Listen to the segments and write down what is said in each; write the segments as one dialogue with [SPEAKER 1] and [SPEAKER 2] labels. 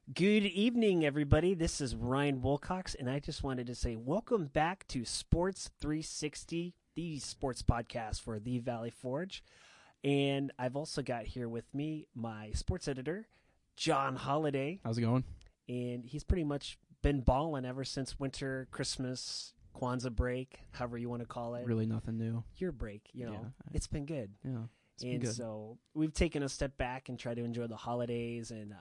[SPEAKER 1] Good evening, everybody. This is Ryan Wilcox, and I just wanted to say welcome back to Sports 360, the sports podcast for the Valley Forge. And I've also got here with me my sports editor, John Holiday.
[SPEAKER 2] How's it going?
[SPEAKER 1] And he's pretty much been balling ever since winter, Christmas, Kwanzaa break, however you want to call it.
[SPEAKER 2] Really nothing new.
[SPEAKER 1] Your break, it's been good.
[SPEAKER 2] Yeah, it's been
[SPEAKER 1] And
[SPEAKER 2] good.
[SPEAKER 1] so we've taken a step back and tried to enjoy the holidays and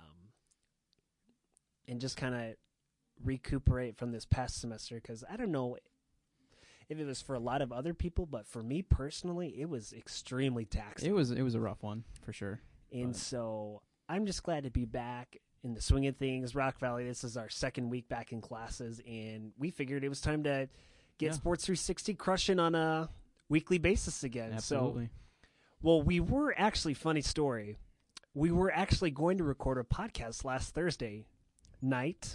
[SPEAKER 1] just kind of recuperate from this past semester, because I don't know if it was for a lot of other people, but for me personally, it was extremely taxing.
[SPEAKER 2] It was a rough one for sure.
[SPEAKER 1] And so I'm just glad to be back in the swing of things. Rock Valley, this is our second week back in classes, and we figured it was time to get Sports 360 crushing on a weekly basis again.
[SPEAKER 2] Absolutely.
[SPEAKER 1] We were actually, funny story, we were actually going to record a podcast last Thursday night,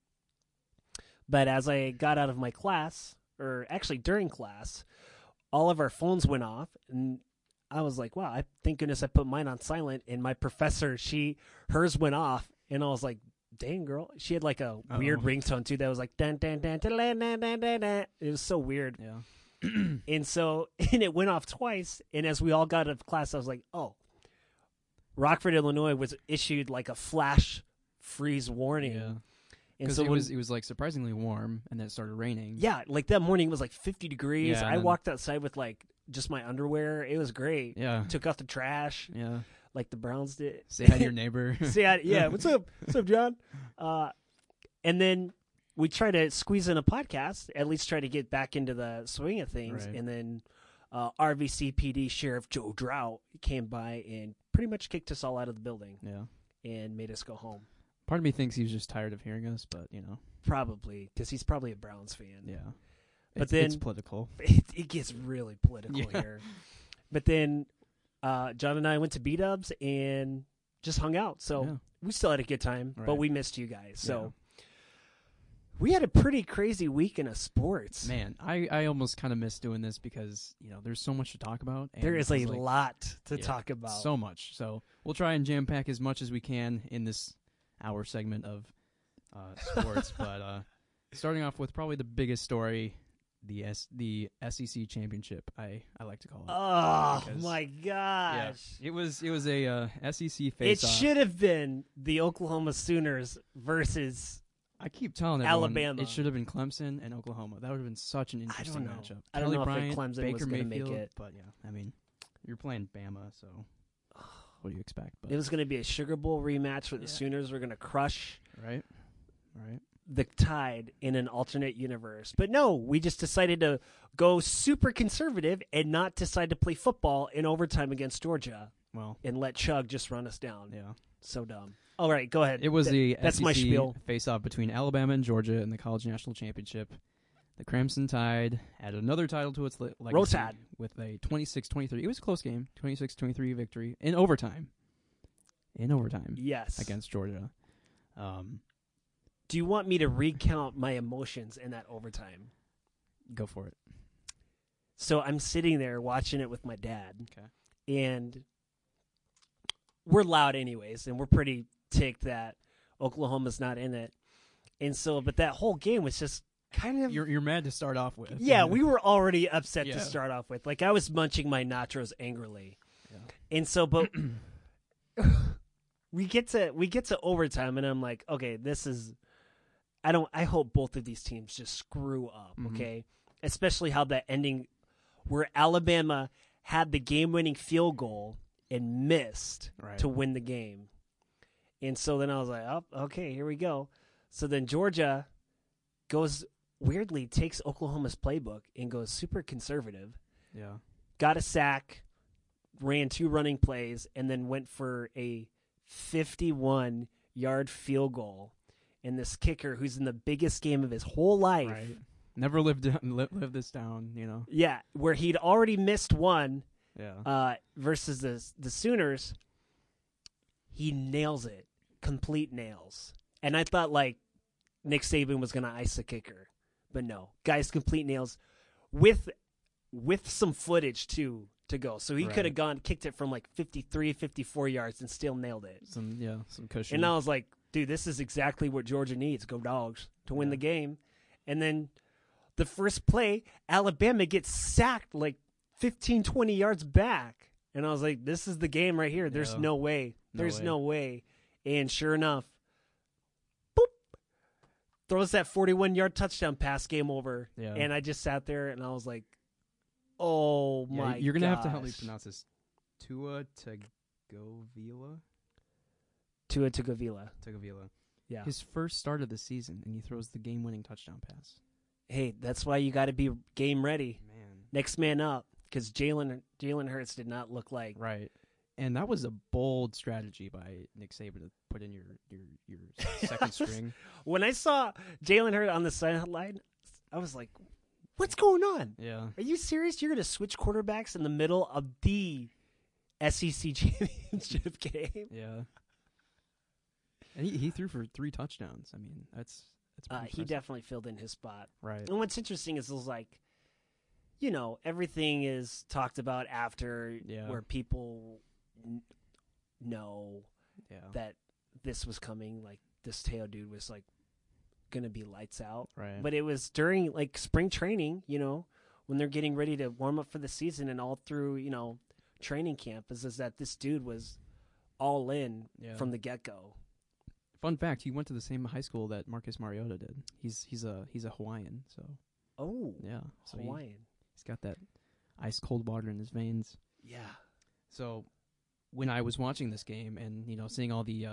[SPEAKER 1] but as I got out of my class, or actually during class, all of our phones went off, and I was like, wow, thank goodness I put mine on silent, and my professor, hers went off, and I was like, dang, girl. She had like a weird ringtone too that was like dun dun dun dun dun dun dun dun dun. It was so weird.
[SPEAKER 2] Yeah.
[SPEAKER 1] and it went off twice, and as we all got out of class, I was like, oh, Rockford, Illinois was issued like a flash freeze warning.
[SPEAKER 2] Yeah.
[SPEAKER 1] And
[SPEAKER 2] Because
[SPEAKER 1] so
[SPEAKER 2] it was like surprisingly warm, and then it started raining.
[SPEAKER 1] yeah, like that morning it was like 50 degrees.
[SPEAKER 2] Yeah,
[SPEAKER 1] I walked outside with like just my underwear. It was great.
[SPEAKER 2] Yeah.
[SPEAKER 1] Took out the trash
[SPEAKER 2] Yeah.
[SPEAKER 1] like the Browns did.
[SPEAKER 2] Say hi to your neighbor.
[SPEAKER 1] Say hi, yeah. What's up? What's up, John? And then we try to squeeze in a podcast, at least try to get back into the swing of things.
[SPEAKER 2] Right.
[SPEAKER 1] And then RVC PD Sheriff Joe Drought came by and pretty much kicked us all out of the building
[SPEAKER 2] Yeah.
[SPEAKER 1] and made us go home.
[SPEAKER 2] Part of me thinks he was just tired of hearing us, but
[SPEAKER 1] Probably, because he's probably a Browns fan.
[SPEAKER 2] yeah.
[SPEAKER 1] But
[SPEAKER 2] it's
[SPEAKER 1] then-
[SPEAKER 2] political.
[SPEAKER 1] It gets really political
[SPEAKER 2] Yeah.
[SPEAKER 1] here. But then John and I went to B-Dubs and just hung out. So
[SPEAKER 2] Yeah.
[SPEAKER 1] we still had a good time, but
[SPEAKER 2] Right.
[SPEAKER 1] we missed you guys. So we had a pretty crazy weekend of sports.
[SPEAKER 2] Man, I almost kind of miss doing this because there's so much to talk about. And
[SPEAKER 1] There is
[SPEAKER 2] this
[SPEAKER 1] a
[SPEAKER 2] like,
[SPEAKER 1] lot to
[SPEAKER 2] yeah,
[SPEAKER 1] talk about.
[SPEAKER 2] So much. So we'll try and jam pack as much as we can in this hour segment of sports. But starting off with probably the biggest story, the SEC championship. I like to call it.
[SPEAKER 1] Oh
[SPEAKER 2] Because-
[SPEAKER 1] my
[SPEAKER 2] Yeah,
[SPEAKER 1] gosh!
[SPEAKER 2] it was a SEC
[SPEAKER 1] It
[SPEAKER 2] face-off.
[SPEAKER 1] should have been the Oklahoma Sooners versus.
[SPEAKER 2] I keep telling everyone
[SPEAKER 1] Alabama.
[SPEAKER 2] it should have been Clemson and Oklahoma. That would have been such an interesting
[SPEAKER 1] know.
[SPEAKER 2] matchup.
[SPEAKER 1] I don't
[SPEAKER 2] Kelly
[SPEAKER 1] know if
[SPEAKER 2] Bryant,
[SPEAKER 1] Clemson
[SPEAKER 2] Baker
[SPEAKER 1] was gonna make
[SPEAKER 2] Mayfield,
[SPEAKER 1] it.
[SPEAKER 2] but yeah, I mean, you're playing Bama, so what do you expect? But
[SPEAKER 1] It was going to be a Sugar Bowl rematch where the
[SPEAKER 2] Yeah.
[SPEAKER 1] Sooners were going to crush
[SPEAKER 2] right.
[SPEAKER 1] the Tide in an alternate universe. But no, we just decided to go super conservative and not decide to play football in overtime against Georgia
[SPEAKER 2] Well,
[SPEAKER 1] and let Chug just run us down.
[SPEAKER 2] yeah.
[SPEAKER 1] So dumb. All right, go ahead.
[SPEAKER 2] It was the
[SPEAKER 1] that's
[SPEAKER 2] SEC
[SPEAKER 1] my spiel.
[SPEAKER 2] face-off between Alabama and Georgia in the College National Championship. The Crimson Tide added another title to its legacy
[SPEAKER 1] Roll Tide.
[SPEAKER 2] with a 26-23. It was a close game, 26-23 victory in overtime.
[SPEAKER 1] Yes.
[SPEAKER 2] Against Georgia.
[SPEAKER 1] Do you want me to recount my emotions in that overtime?
[SPEAKER 2] Go for it.
[SPEAKER 1] So I'm sitting there watching it with my dad.
[SPEAKER 2] Okay.
[SPEAKER 1] And we're loud anyways, and we're pretty ticked that Oklahoma's not in it. And so, but that whole game was just kind of...
[SPEAKER 2] You're mad to start off with.
[SPEAKER 1] Yeah, we were already upset
[SPEAKER 2] Yeah.
[SPEAKER 1] to start off with. Like, I was munching my nachos angrily.
[SPEAKER 2] Yeah.
[SPEAKER 1] And so, but we get to overtime, and I'm like, okay, this is... I hope both of these teams just screw up, okay? Especially how that ending where Alabama had the game-winning field goal and missed
[SPEAKER 2] Right.
[SPEAKER 1] to win the game. And so then I was like, oh, okay, here we go. So then Georgia takes Oklahoma's playbook and goes super conservative,
[SPEAKER 2] Yeah.
[SPEAKER 1] got a sack, ran 2 running plays, and then went for a 51-yard field goal. And this kicker, who's in the biggest game of his whole life,
[SPEAKER 2] Right. Never lived this down,
[SPEAKER 1] yeah, where he'd already missed one
[SPEAKER 2] Yeah.
[SPEAKER 1] versus the Sooners, he nails it, complete nails. And I thought like Nick Saban was going to ice the kicker, but no, guys, complete nails with some footage too to go. So he
[SPEAKER 2] Right.
[SPEAKER 1] could have kicked it from like 53, 54 yards and still nailed it.
[SPEAKER 2] Some cushion.
[SPEAKER 1] And I was like, dude, this is exactly what Georgia needs. Go Dogs to win
[SPEAKER 2] Yeah.
[SPEAKER 1] the game. And then the first play, Alabama gets sacked like 15, 20 yards back. And I was like, this is the game right here. There's
[SPEAKER 2] Yeah.
[SPEAKER 1] no way.
[SPEAKER 2] No
[SPEAKER 1] There's
[SPEAKER 2] way.
[SPEAKER 1] no way. And sure enough, boop, throws that 41-yard touchdown pass, game over.
[SPEAKER 2] Yeah.
[SPEAKER 1] And I just sat there and I was like, oh
[SPEAKER 2] Yeah,
[SPEAKER 1] my
[SPEAKER 2] you're gonna have to help me
[SPEAKER 1] gosh.
[SPEAKER 2] pronounce this. Tua Tagovailoa.
[SPEAKER 1] Tua Tagovailoa.
[SPEAKER 2] Tagovailoa.
[SPEAKER 1] Yeah.
[SPEAKER 2] His first start of the season, and he throws the game-winning touchdown pass.
[SPEAKER 1] Hey, that's why you got to be game ready.
[SPEAKER 2] Man.
[SPEAKER 1] Next man up. Because Jalen Hurts did not look like.
[SPEAKER 2] Right. And that was a bold strategy by Nick Saban to put in your second string.
[SPEAKER 1] When I saw Jalen Hurts on the sideline, I was like, what's going on?
[SPEAKER 2] Yeah.
[SPEAKER 1] Are you serious? You're going to switch quarterbacks in the middle of the SEC championship game?
[SPEAKER 2] Yeah. And he threw for 3 touchdowns. I mean, that's pretty
[SPEAKER 1] He
[SPEAKER 2] impressive.
[SPEAKER 1] definitely filled in his spot.
[SPEAKER 2] Right.
[SPEAKER 1] And what's interesting is like, you know, everything is talked about after
[SPEAKER 2] Yeah.
[SPEAKER 1] where people know
[SPEAKER 2] Yeah.
[SPEAKER 1] that this was coming. Like, this Teo dude was like going to be lights out.
[SPEAKER 2] Right.
[SPEAKER 1] But it was during like spring training, you know, when they're getting ready to warm up for the season and all through, you know, training camp is that this dude was all in
[SPEAKER 2] Yeah.
[SPEAKER 1] from the get-go.
[SPEAKER 2] Fun fact: he went to the same high school that Marcus Mariota did. He's a Hawaiian, so
[SPEAKER 1] Oh,
[SPEAKER 2] yeah. So
[SPEAKER 1] Hawaiian.
[SPEAKER 2] he's got that ice cold water in his veins.
[SPEAKER 1] Yeah.
[SPEAKER 2] So when I was watching this game and seeing all the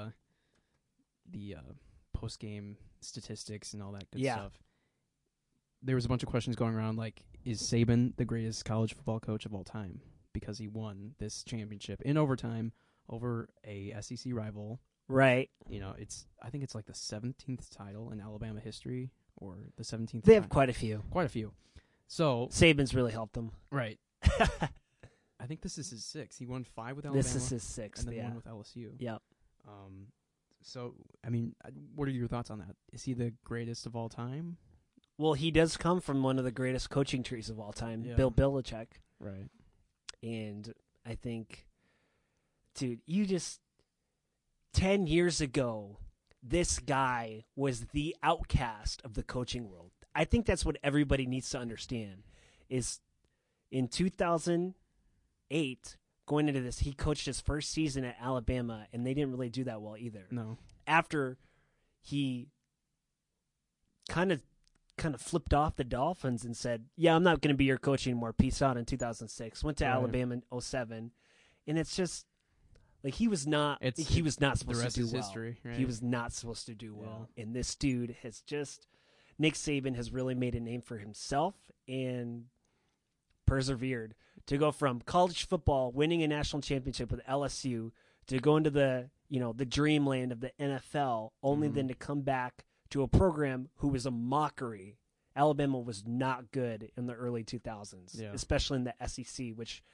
[SPEAKER 2] post game statistics and all that good
[SPEAKER 1] Yeah.
[SPEAKER 2] stuff, there was a bunch of questions going around like, is Saban the greatest college football coach of all time because he won this championship in overtime over a SEC rival?
[SPEAKER 1] Right.
[SPEAKER 2] I think it's like the 17th title in Alabama history, or the 17th.
[SPEAKER 1] They have
[SPEAKER 2] time.
[SPEAKER 1] quite a few.
[SPEAKER 2] Quite a few. So
[SPEAKER 1] Saban's really helped them.
[SPEAKER 2] right, I think this is his 6th. He won 5 with Alabama.
[SPEAKER 1] This is his sixth.
[SPEAKER 2] and then
[SPEAKER 1] Yeah.
[SPEAKER 2] one with LSU.
[SPEAKER 1] Yep.
[SPEAKER 2] So I mean, what are your thoughts on that? Is he the greatest of all time?
[SPEAKER 1] Well, he does come from one of the greatest coaching trees of all time,
[SPEAKER 2] Yeah.
[SPEAKER 1] Bill Belichick.
[SPEAKER 2] Right.
[SPEAKER 1] And I think, dude, 10 years ago, this guy was the outcast of the coaching world. I think that's what everybody needs to understand is in 2008, going into this, he coached his first season at Alabama, and they didn't really do that well either.
[SPEAKER 2] No.
[SPEAKER 1] After he kind of flipped off the Dolphins and said, yeah, I'm not going to be your coach anymore. Peace out in 2006. Went to
[SPEAKER 2] Right.
[SPEAKER 1] Alabama in 2007. And it's just like he was not
[SPEAKER 2] The
[SPEAKER 1] supposed
[SPEAKER 2] rest
[SPEAKER 1] to do
[SPEAKER 2] is
[SPEAKER 1] well.
[SPEAKER 2] history. Right?
[SPEAKER 1] He was not supposed to do well. And this dude has just Nick Saban has really made a name for himself and persevered to go from college football, winning a national championship with LSU, to go into the dreamland of the NFL, only
[SPEAKER 2] Mhm.
[SPEAKER 1] then to come back to a program who was a mockery. Alabama was not good in the early 2000s,
[SPEAKER 2] Yeah.
[SPEAKER 1] especially in the SEC, which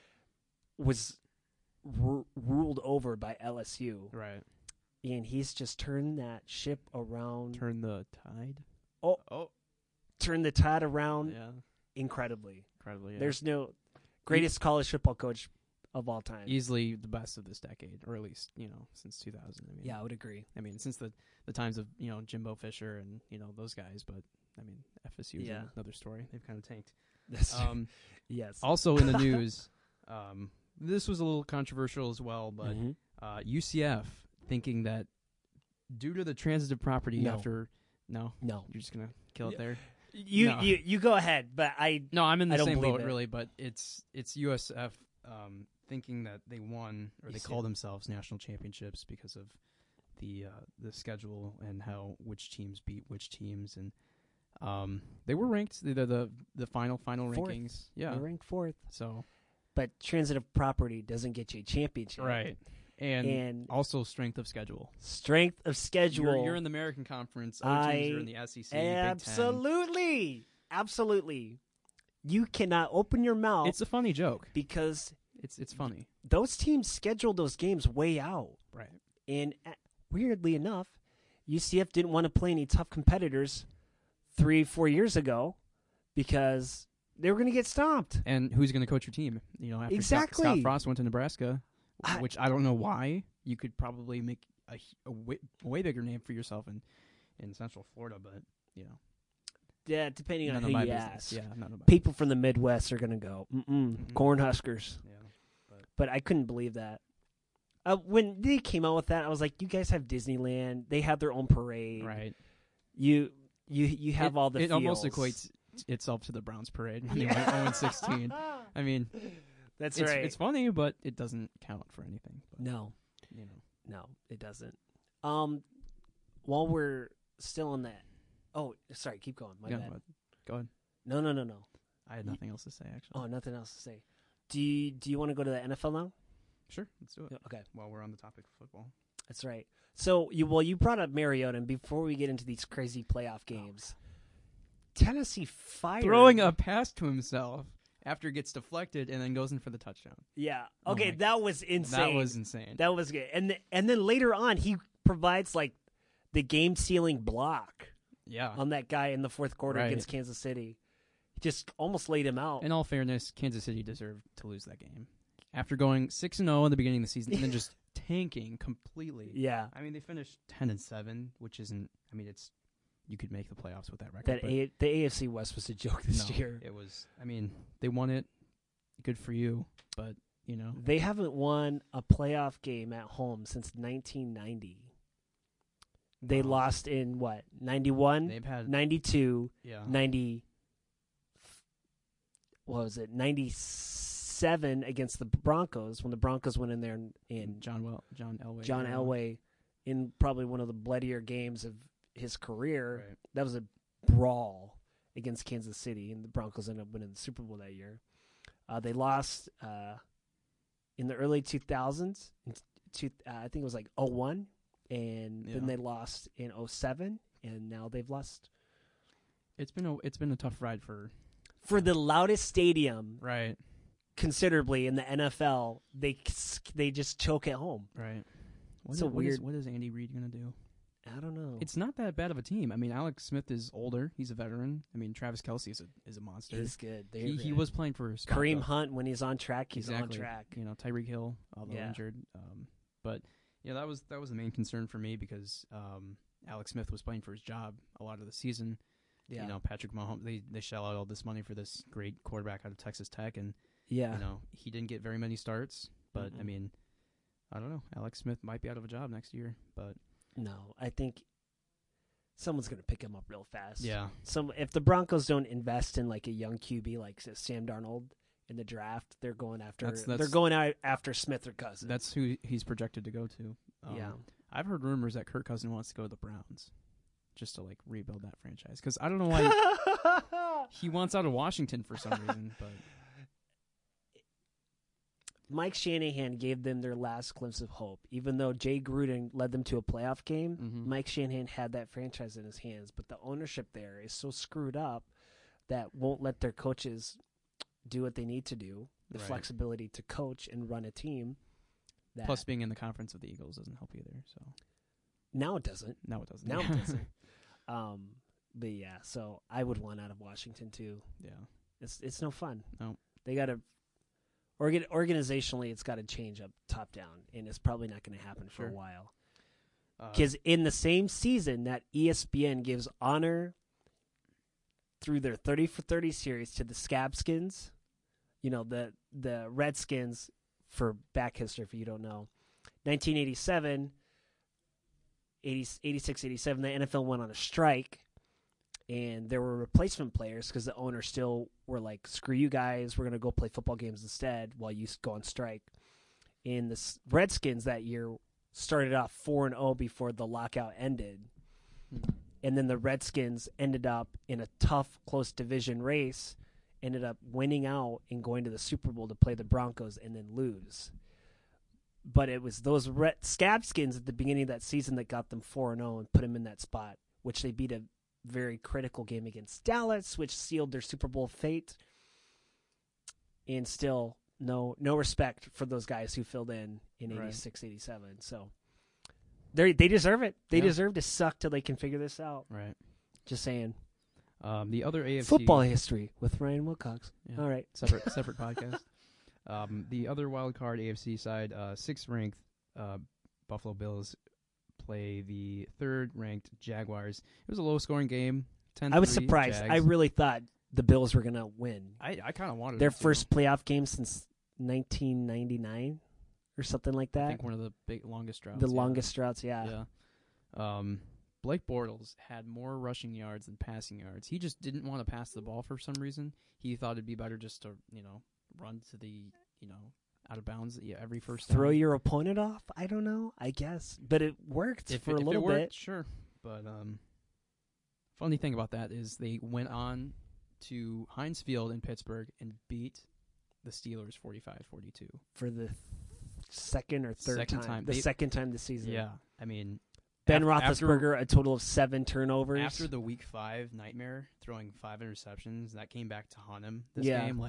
[SPEAKER 1] was ruled over by LSU.
[SPEAKER 2] Right.
[SPEAKER 1] And he's just turned that ship around.
[SPEAKER 2] Turn the tide.
[SPEAKER 1] Oh. Turned the tide around
[SPEAKER 2] Yeah.
[SPEAKER 1] incredibly.
[SPEAKER 2] Incredibly. Yeah.
[SPEAKER 1] There's no greatest college football coach of all time.
[SPEAKER 2] easily the best of this decade, or at least since 2000. I mean,
[SPEAKER 1] Yeah, I would agree.
[SPEAKER 2] I mean, since the times of Jimbo Fisher and those guys, but I mean FSU is
[SPEAKER 1] Yeah.
[SPEAKER 2] another story. They've kind of tanked.
[SPEAKER 1] That's yes.
[SPEAKER 2] Also in the news, this was a little controversial as well, but
[SPEAKER 1] Mhm.
[SPEAKER 2] UCF thinking that due to the transitive property
[SPEAKER 1] No.
[SPEAKER 2] no,
[SPEAKER 1] No.
[SPEAKER 2] you're just gonna kill it there.
[SPEAKER 1] You go ahead, but
[SPEAKER 2] No, I'm in
[SPEAKER 1] I
[SPEAKER 2] the
[SPEAKER 1] don't
[SPEAKER 2] same
[SPEAKER 1] believe
[SPEAKER 2] boat
[SPEAKER 1] it.
[SPEAKER 2] really, but it's USF thinking that they won or they call themselves national championships because of the schedule and which teams beat which teams, and they were ranked the final
[SPEAKER 1] Fourth.
[SPEAKER 2] rankings. Yeah,
[SPEAKER 1] they're ranked 4th.
[SPEAKER 2] so
[SPEAKER 1] But transitive property doesn't get you a championship.
[SPEAKER 2] right, and
[SPEAKER 1] And
[SPEAKER 2] also strength of schedule.
[SPEAKER 1] strength of schedule.
[SPEAKER 2] You're in the American Conference. Other teams are in the SEC. Big Ten.
[SPEAKER 1] Absolutely. You cannot open your mouth
[SPEAKER 2] It's a funny joke.
[SPEAKER 1] because
[SPEAKER 2] It's funny.
[SPEAKER 1] those teams schedule those games way out.
[SPEAKER 2] Right.
[SPEAKER 1] And weirdly enough, UCF didn't want to play any tough competitors 3-4 years ago because they were going to get stomped.
[SPEAKER 2] And who's going to coach your team? After
[SPEAKER 1] Exactly.
[SPEAKER 2] Scott Frost went to Nebraska,
[SPEAKER 1] I-
[SPEAKER 2] which I don't know why. You could probably make a way bigger name for yourself in Central Florida, but
[SPEAKER 1] Yeah, depending on
[SPEAKER 2] none
[SPEAKER 1] who
[SPEAKER 2] of my
[SPEAKER 1] you
[SPEAKER 2] business.
[SPEAKER 1] ask.
[SPEAKER 2] Yeah, none of my
[SPEAKER 1] People from the Midwest are going to go, Cornhuskers.
[SPEAKER 2] Yeah,
[SPEAKER 1] But I couldn't believe that. When they came out with that, I was like, you guys have Disneyland. They have their own parade.
[SPEAKER 2] right.
[SPEAKER 1] You have all the
[SPEAKER 2] It almost
[SPEAKER 1] feels.
[SPEAKER 2] equates itself to the Browns parade when they went 0-16. I mean,
[SPEAKER 1] That's
[SPEAKER 2] it's,
[SPEAKER 1] right.
[SPEAKER 2] It's funny, but it doesn't count for anything. But,
[SPEAKER 1] No,
[SPEAKER 2] you know.
[SPEAKER 1] no, it doesn't. While we're still on that, sorry, keep going. My bad.
[SPEAKER 2] Go ahead.
[SPEAKER 1] No.
[SPEAKER 2] I had nothing else to say, actually.
[SPEAKER 1] Oh, nothing else to say. Do you want to go to the NFL now?
[SPEAKER 2] Sure, let's do it.
[SPEAKER 1] Okay,
[SPEAKER 2] While we're on the topic of football.
[SPEAKER 1] that's right. So you brought up Mariota, and before we get into these crazy playoff games, Tennessee fired
[SPEAKER 2] Throwing a pass to himself after it gets deflected and then goes in for the touchdown.
[SPEAKER 1] Yeah.
[SPEAKER 2] Oh
[SPEAKER 1] Okay,
[SPEAKER 2] my-
[SPEAKER 1] that was insane.
[SPEAKER 2] That was insane.
[SPEAKER 1] That was good. And then later on, he provides like the game-sealing block
[SPEAKER 2] Yeah.
[SPEAKER 1] on that guy in the fourth quarter
[SPEAKER 2] Right.
[SPEAKER 1] against Kansas City. Just almost laid him out.
[SPEAKER 2] In all fairness, Kansas City deserved to lose that game. After going 6-0 in the beginning of the season and then just tanking completely.
[SPEAKER 1] Yeah.
[SPEAKER 2] I mean, they finished 10-7, which isn't. I mean, it's you could make the playoffs with that record.
[SPEAKER 1] That
[SPEAKER 2] but
[SPEAKER 1] the AFC West was a joke this
[SPEAKER 2] no,
[SPEAKER 1] year.
[SPEAKER 2] It was. I mean, they won it. Good for you, but
[SPEAKER 1] They haven't won a playoff game at home since 1990. They
[SPEAKER 2] Wow.
[SPEAKER 1] lost in what? 91,
[SPEAKER 2] They've had
[SPEAKER 1] 92,
[SPEAKER 2] yeah.
[SPEAKER 1] 90. What was it? 97 against the Broncos when the Broncos went in there and
[SPEAKER 2] John Elway.
[SPEAKER 1] John Elway in probably one of the bloodier games of his career.
[SPEAKER 2] Right.
[SPEAKER 1] That was a brawl against Kansas City, and the Broncos ended up winning the Super Bowl that year. They lost in the early 2000s. I think it was like 01, and then they lost in 07, and now they've lost.
[SPEAKER 2] It's been a tough ride for
[SPEAKER 1] the loudest stadium
[SPEAKER 2] right.
[SPEAKER 1] considerably in the NFL. They just choke at home.
[SPEAKER 2] Right.
[SPEAKER 1] What
[SPEAKER 2] is Andy Reid going to do?
[SPEAKER 1] I don't know.
[SPEAKER 2] It's not that bad of a team. I mean, Alex Smith is older. He's a veteran. I mean, Travis Kelce is a monster.
[SPEAKER 1] He's good.
[SPEAKER 2] He was playing for his
[SPEAKER 1] Kareem Hunt when he's on track. He's
[SPEAKER 2] exactly.
[SPEAKER 1] on track.
[SPEAKER 2] Tyreek Hill, although injured. But that was the main concern for me because Alex Smith was playing for his job a lot of the season.
[SPEAKER 1] Yeah.
[SPEAKER 2] Patrick Mahomes. They shell out all this money for this great quarterback out of Texas Tech, and
[SPEAKER 1] yeah,
[SPEAKER 2] he didn't get very many starts. But I mean, I don't know. Alex Smith might be out of a job next year, but
[SPEAKER 1] no, I think someone's going to pick him up real fast.
[SPEAKER 2] yeah.
[SPEAKER 1] If the Broncos don't invest in like a young QB like Sam Darnold in the draft, they're going after after Smith or Cousins.
[SPEAKER 2] That's who he's projected to go to.
[SPEAKER 1] Yeah,
[SPEAKER 2] I've heard rumors that Kirk Cousins wants to go to the Browns, just to like rebuild that franchise. Because I don't know why he wants out of Washington for some reason, but.
[SPEAKER 1] Mike Shanahan gave them their last glimpse of hope. Even though Jay Gruden led them to a playoff game, Mike Shanahan had that franchise in his hands. But the ownership there is so screwed up that won't let their coaches do what they need to do, the flexibility to coach and run a team.
[SPEAKER 2] Plus, being in the conference of the Eagles doesn't help either. So
[SPEAKER 1] now it doesn't.
[SPEAKER 2] Now it doesn't.
[SPEAKER 1] Now it doesn't. But yeah, so I would want out of Washington too.
[SPEAKER 2] Yeah,
[SPEAKER 1] it's no fun.
[SPEAKER 2] No,
[SPEAKER 1] they got to. Organizationally, it's got to change up top down, and it's probably not going to happen for a while. Because in the same season that ESPN gives honor through their 30 for 30 series to the Scabskins, the Redskins, for back history, if you don't know, 1987, 86, 87, the NFL went on a strike. And there were replacement players because the owners still were like, screw you guys, we're going to go play football games instead while you go on strike. And the Redskins that year started off 4-0 before the lockout ended. And then the Redskins ended up in a tough, close division race, ended up winning out and going to the Super Bowl to play the Broncos and then lose. But it was those Scabskins at the beginning of that season that got them 4-0 and put them in that spot, which they beat a very critical game against Dallas, which sealed their Super Bowl fate. And still no respect for those guys who filled in 86, 87. So they deserve it. They deserve to suck till they can figure this out.
[SPEAKER 2] Right.
[SPEAKER 1] Just saying.
[SPEAKER 2] The other AFC
[SPEAKER 1] football history with Ryan Wilcox.
[SPEAKER 2] Yeah.
[SPEAKER 1] All right.
[SPEAKER 2] Separate podcast. The other wild card AFC side, 6th ranked Buffalo Bills play the third-ranked Jaguars. It was a low-scoring game. 10-3
[SPEAKER 1] I was surprised.
[SPEAKER 2] Jags.
[SPEAKER 1] I really thought the Bills were going to win.
[SPEAKER 2] I kind of wanted
[SPEAKER 1] Their
[SPEAKER 2] them to.
[SPEAKER 1] first playoff game since 1999 or something like that.
[SPEAKER 2] I think one of the longest droughts.
[SPEAKER 1] The longest droughts, yeah.
[SPEAKER 2] Yeah. Blake Bortles had more rushing yards than passing yards. He just didn't want to pass the ball for some reason. He thought it'd be better just to, run to the, out of bounds every first down.
[SPEAKER 1] Throw your opponent off? I don't know. I guess. But it worked for a little bit.
[SPEAKER 2] Sure. But funny thing about that is they went on to Heinz Field in Pittsburgh and beat the Steelers 45-42.
[SPEAKER 1] For the second or third time. The second time this season.
[SPEAKER 2] Yeah. I mean,
[SPEAKER 1] Ben Roethlisberger, a total of 7 turnovers.
[SPEAKER 2] After the Week 5 nightmare, throwing 5 interceptions, that came back to haunt him this
[SPEAKER 1] Yeah.
[SPEAKER 2] game.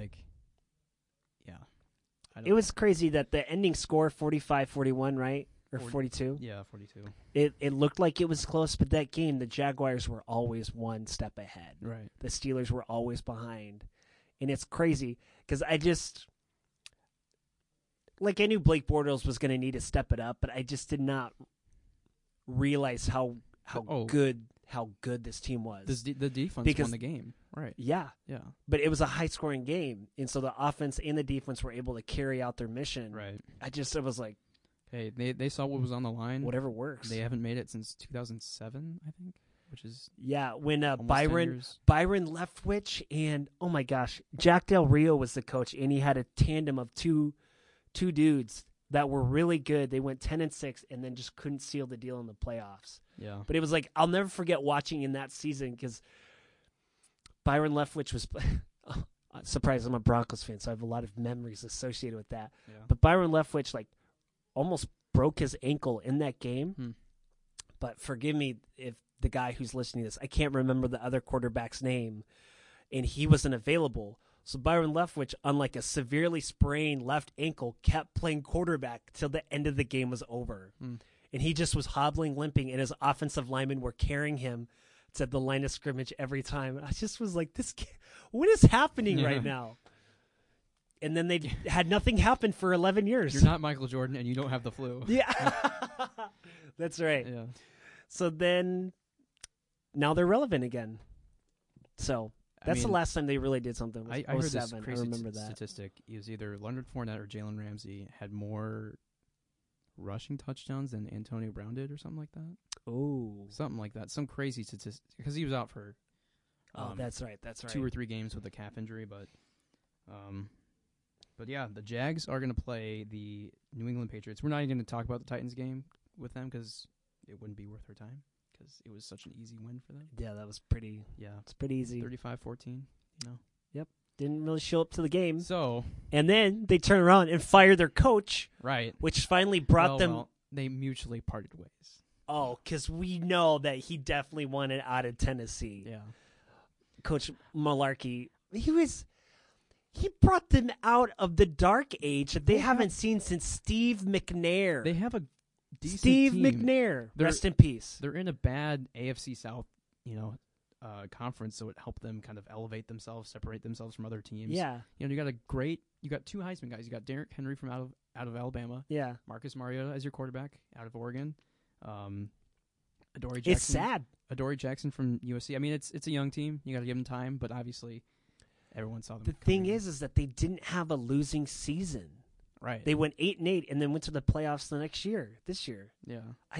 [SPEAKER 1] It was crazy that the ending score, 45-41, right? Or
[SPEAKER 2] 40
[SPEAKER 1] 42?
[SPEAKER 2] Yeah, 42.
[SPEAKER 1] It looked like it was close, but that game, the Jaguars were always one step ahead.
[SPEAKER 2] Right.
[SPEAKER 1] The Steelers were always behind. And it's crazy because I knew Blake Bortles was going to need to step it up, but I just did not realize how good this team was.
[SPEAKER 2] The defense won the game. Right.
[SPEAKER 1] Yeah.
[SPEAKER 2] Yeah.
[SPEAKER 1] But it was a high-scoring game, and so the offense and the defense were able to carry out their mission.
[SPEAKER 2] Right.
[SPEAKER 1] It was like,
[SPEAKER 2] hey, they saw what was on the line.
[SPEAKER 1] whatever works.
[SPEAKER 2] They haven't made it since 2007, I think, which is
[SPEAKER 1] when
[SPEAKER 2] almost 10
[SPEAKER 1] Byron
[SPEAKER 2] years.
[SPEAKER 1] Leftwich and, oh my gosh, Jack Del Rio was the coach, and he had a tandem of two dudes that were really good. They went 10-6 and then just couldn't seal the deal in the playoffs.
[SPEAKER 2] Yeah.
[SPEAKER 1] But it was like, I'll never forget watching in that season because Byron Leftwich was surprised. I'm a Broncos fan, so I have a lot of memories associated with that.
[SPEAKER 2] Yeah.
[SPEAKER 1] But Byron Leftwich almost broke his ankle in that game. But forgive me if the guy who's listening to this, I can't remember the other quarterback's name, and he wasn't available. So Byron Leftwich, unlike a severely sprained left ankle, kept playing quarterback till the end of the game was over. And he just was hobbling, limping, and his offensive linemen were carrying him to the line of scrimmage every time. I just was like, what is happening right now? And then they had nothing happen for 11 years.
[SPEAKER 2] You're not Michael Jordan, and you don't have the flu.
[SPEAKER 1] Yeah. That's right.
[SPEAKER 2] Yeah.
[SPEAKER 1] So then, now they're relevant again. So that's the last time they really did something.
[SPEAKER 2] I heard this
[SPEAKER 1] 07.
[SPEAKER 2] crazy
[SPEAKER 1] I remember that.
[SPEAKER 2] statistic. It was either Leonard Fournette or Jalen Ramsey had more rushing touchdowns than Antonio Brown did, or something like that.
[SPEAKER 1] Oh,
[SPEAKER 2] Something like that. Some crazy statistic because he was out for.
[SPEAKER 1] That's right. That's right.
[SPEAKER 2] 2 or 3 games with a calf injury, but yeah, the Jags are going to play the New England Patriots. We're not even going to talk about the Titans game with them because it wouldn't be worth our time because it was such an easy win for them.
[SPEAKER 1] Yeah, that was pretty.
[SPEAKER 2] Yeah,
[SPEAKER 1] it's pretty easy.
[SPEAKER 2] 35-14.
[SPEAKER 1] Yep. Didn't really show up to the game.
[SPEAKER 2] So,
[SPEAKER 1] and then they turn around and fire their coach.
[SPEAKER 2] Right.
[SPEAKER 1] Which finally brought them.
[SPEAKER 2] Well, they mutually parted ways.
[SPEAKER 1] Oh, because we know that he definitely wanted out of Tennessee.
[SPEAKER 2] Yeah.
[SPEAKER 1] Coach Malarkey, he brought them out of the dark age that they haven't seen since Steve McNair.
[SPEAKER 2] They have a decent
[SPEAKER 1] Steve
[SPEAKER 2] team.
[SPEAKER 1] McNair. Rest in peace.
[SPEAKER 2] They're in a bad AFC South, conference, so it helped them kind of elevate themselves, separate themselves from other teams.
[SPEAKER 1] Yeah.
[SPEAKER 2] You got 2 Heisman guys. You got Derrick Henry from out of Alabama.
[SPEAKER 1] Yeah.
[SPEAKER 2] Marcus Mariota as your quarterback out of Oregon. Adoree Jackson.
[SPEAKER 1] It's sad.
[SPEAKER 2] Adoree Jackson from USC. I mean, it's a young team. You got to give them time, but obviously everyone saw them.
[SPEAKER 1] The thing is that they didn't have a losing season.
[SPEAKER 2] Right.
[SPEAKER 1] They went 8-8 and then went to the playoffs this year.
[SPEAKER 2] Yeah.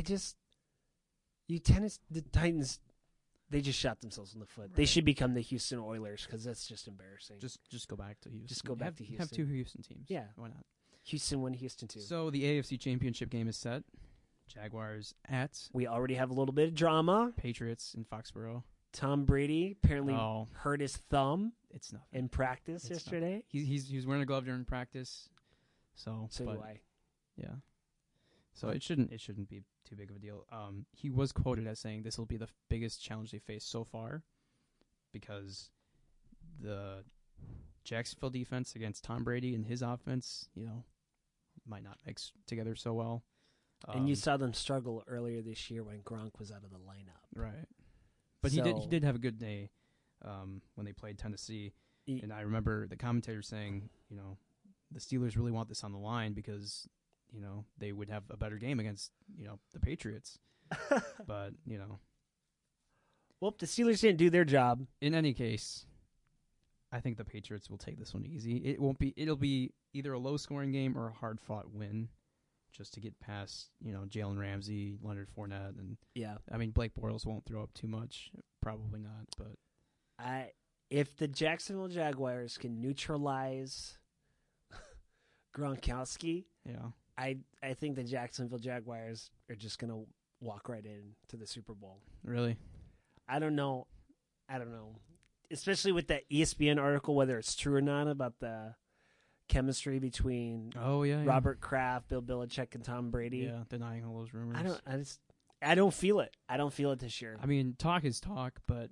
[SPEAKER 1] The Titans, they just shot themselves in the foot. Right. They should become the Houston Oilers because that's just embarrassing.
[SPEAKER 2] Just go back to Houston.
[SPEAKER 1] Just go back to Houston.
[SPEAKER 2] Have 2 Houston teams.
[SPEAKER 1] Yeah.
[SPEAKER 2] Why not?
[SPEAKER 1] Houston 1, Houston 2.
[SPEAKER 2] So the AFC Championship game is set. Jaguars at.
[SPEAKER 1] We already have a little bit of drama.
[SPEAKER 2] Patriots in Foxborough.
[SPEAKER 1] Tom Brady apparently hurt his thumb.
[SPEAKER 2] It's nothing.
[SPEAKER 1] In practice yesterday.
[SPEAKER 2] He's wearing a glove during practice. So
[SPEAKER 1] do I.
[SPEAKER 2] Yeah. So it shouldn't be too big of a deal. He was quoted as saying this will be the biggest challenge they face so far because the Jacksonville defense against Tom Brady and his offense, might not mix together so well.
[SPEAKER 1] And you saw them struggle earlier this year when Gronk was out of the lineup.
[SPEAKER 2] Right. But he did have a good day when they played Tennessee. And I remember the commentator saying, the Steelers really want this on the line because, they would have a better game against, the Patriots. But,
[SPEAKER 1] Well, the Steelers didn't do their job.
[SPEAKER 2] in any case, I think the Patriots will take this one easy. It'll be either a low-scoring game or a hard-fought win just to get past, Jalen Ramsey, Leonard Fournette, and
[SPEAKER 1] Yeah.
[SPEAKER 2] Blake Bortles won't throw up too much. Probably not, but
[SPEAKER 1] If the Jacksonville Jaguars can neutralize Gronkowski,
[SPEAKER 2] yeah.
[SPEAKER 1] I think the Jacksonville Jaguars are just going to walk right into the Super Bowl.
[SPEAKER 2] Really?
[SPEAKER 1] I don't know. Especially with that ESPN article, whether it's true or not, about the chemistry between
[SPEAKER 2] Oh, yeah.
[SPEAKER 1] Robert Kraft, Bill Belichick, and Tom Brady.
[SPEAKER 2] Yeah, denying all those rumors.
[SPEAKER 1] I don't feel it. I don't feel it this year.
[SPEAKER 2] I mean, talk is talk, but,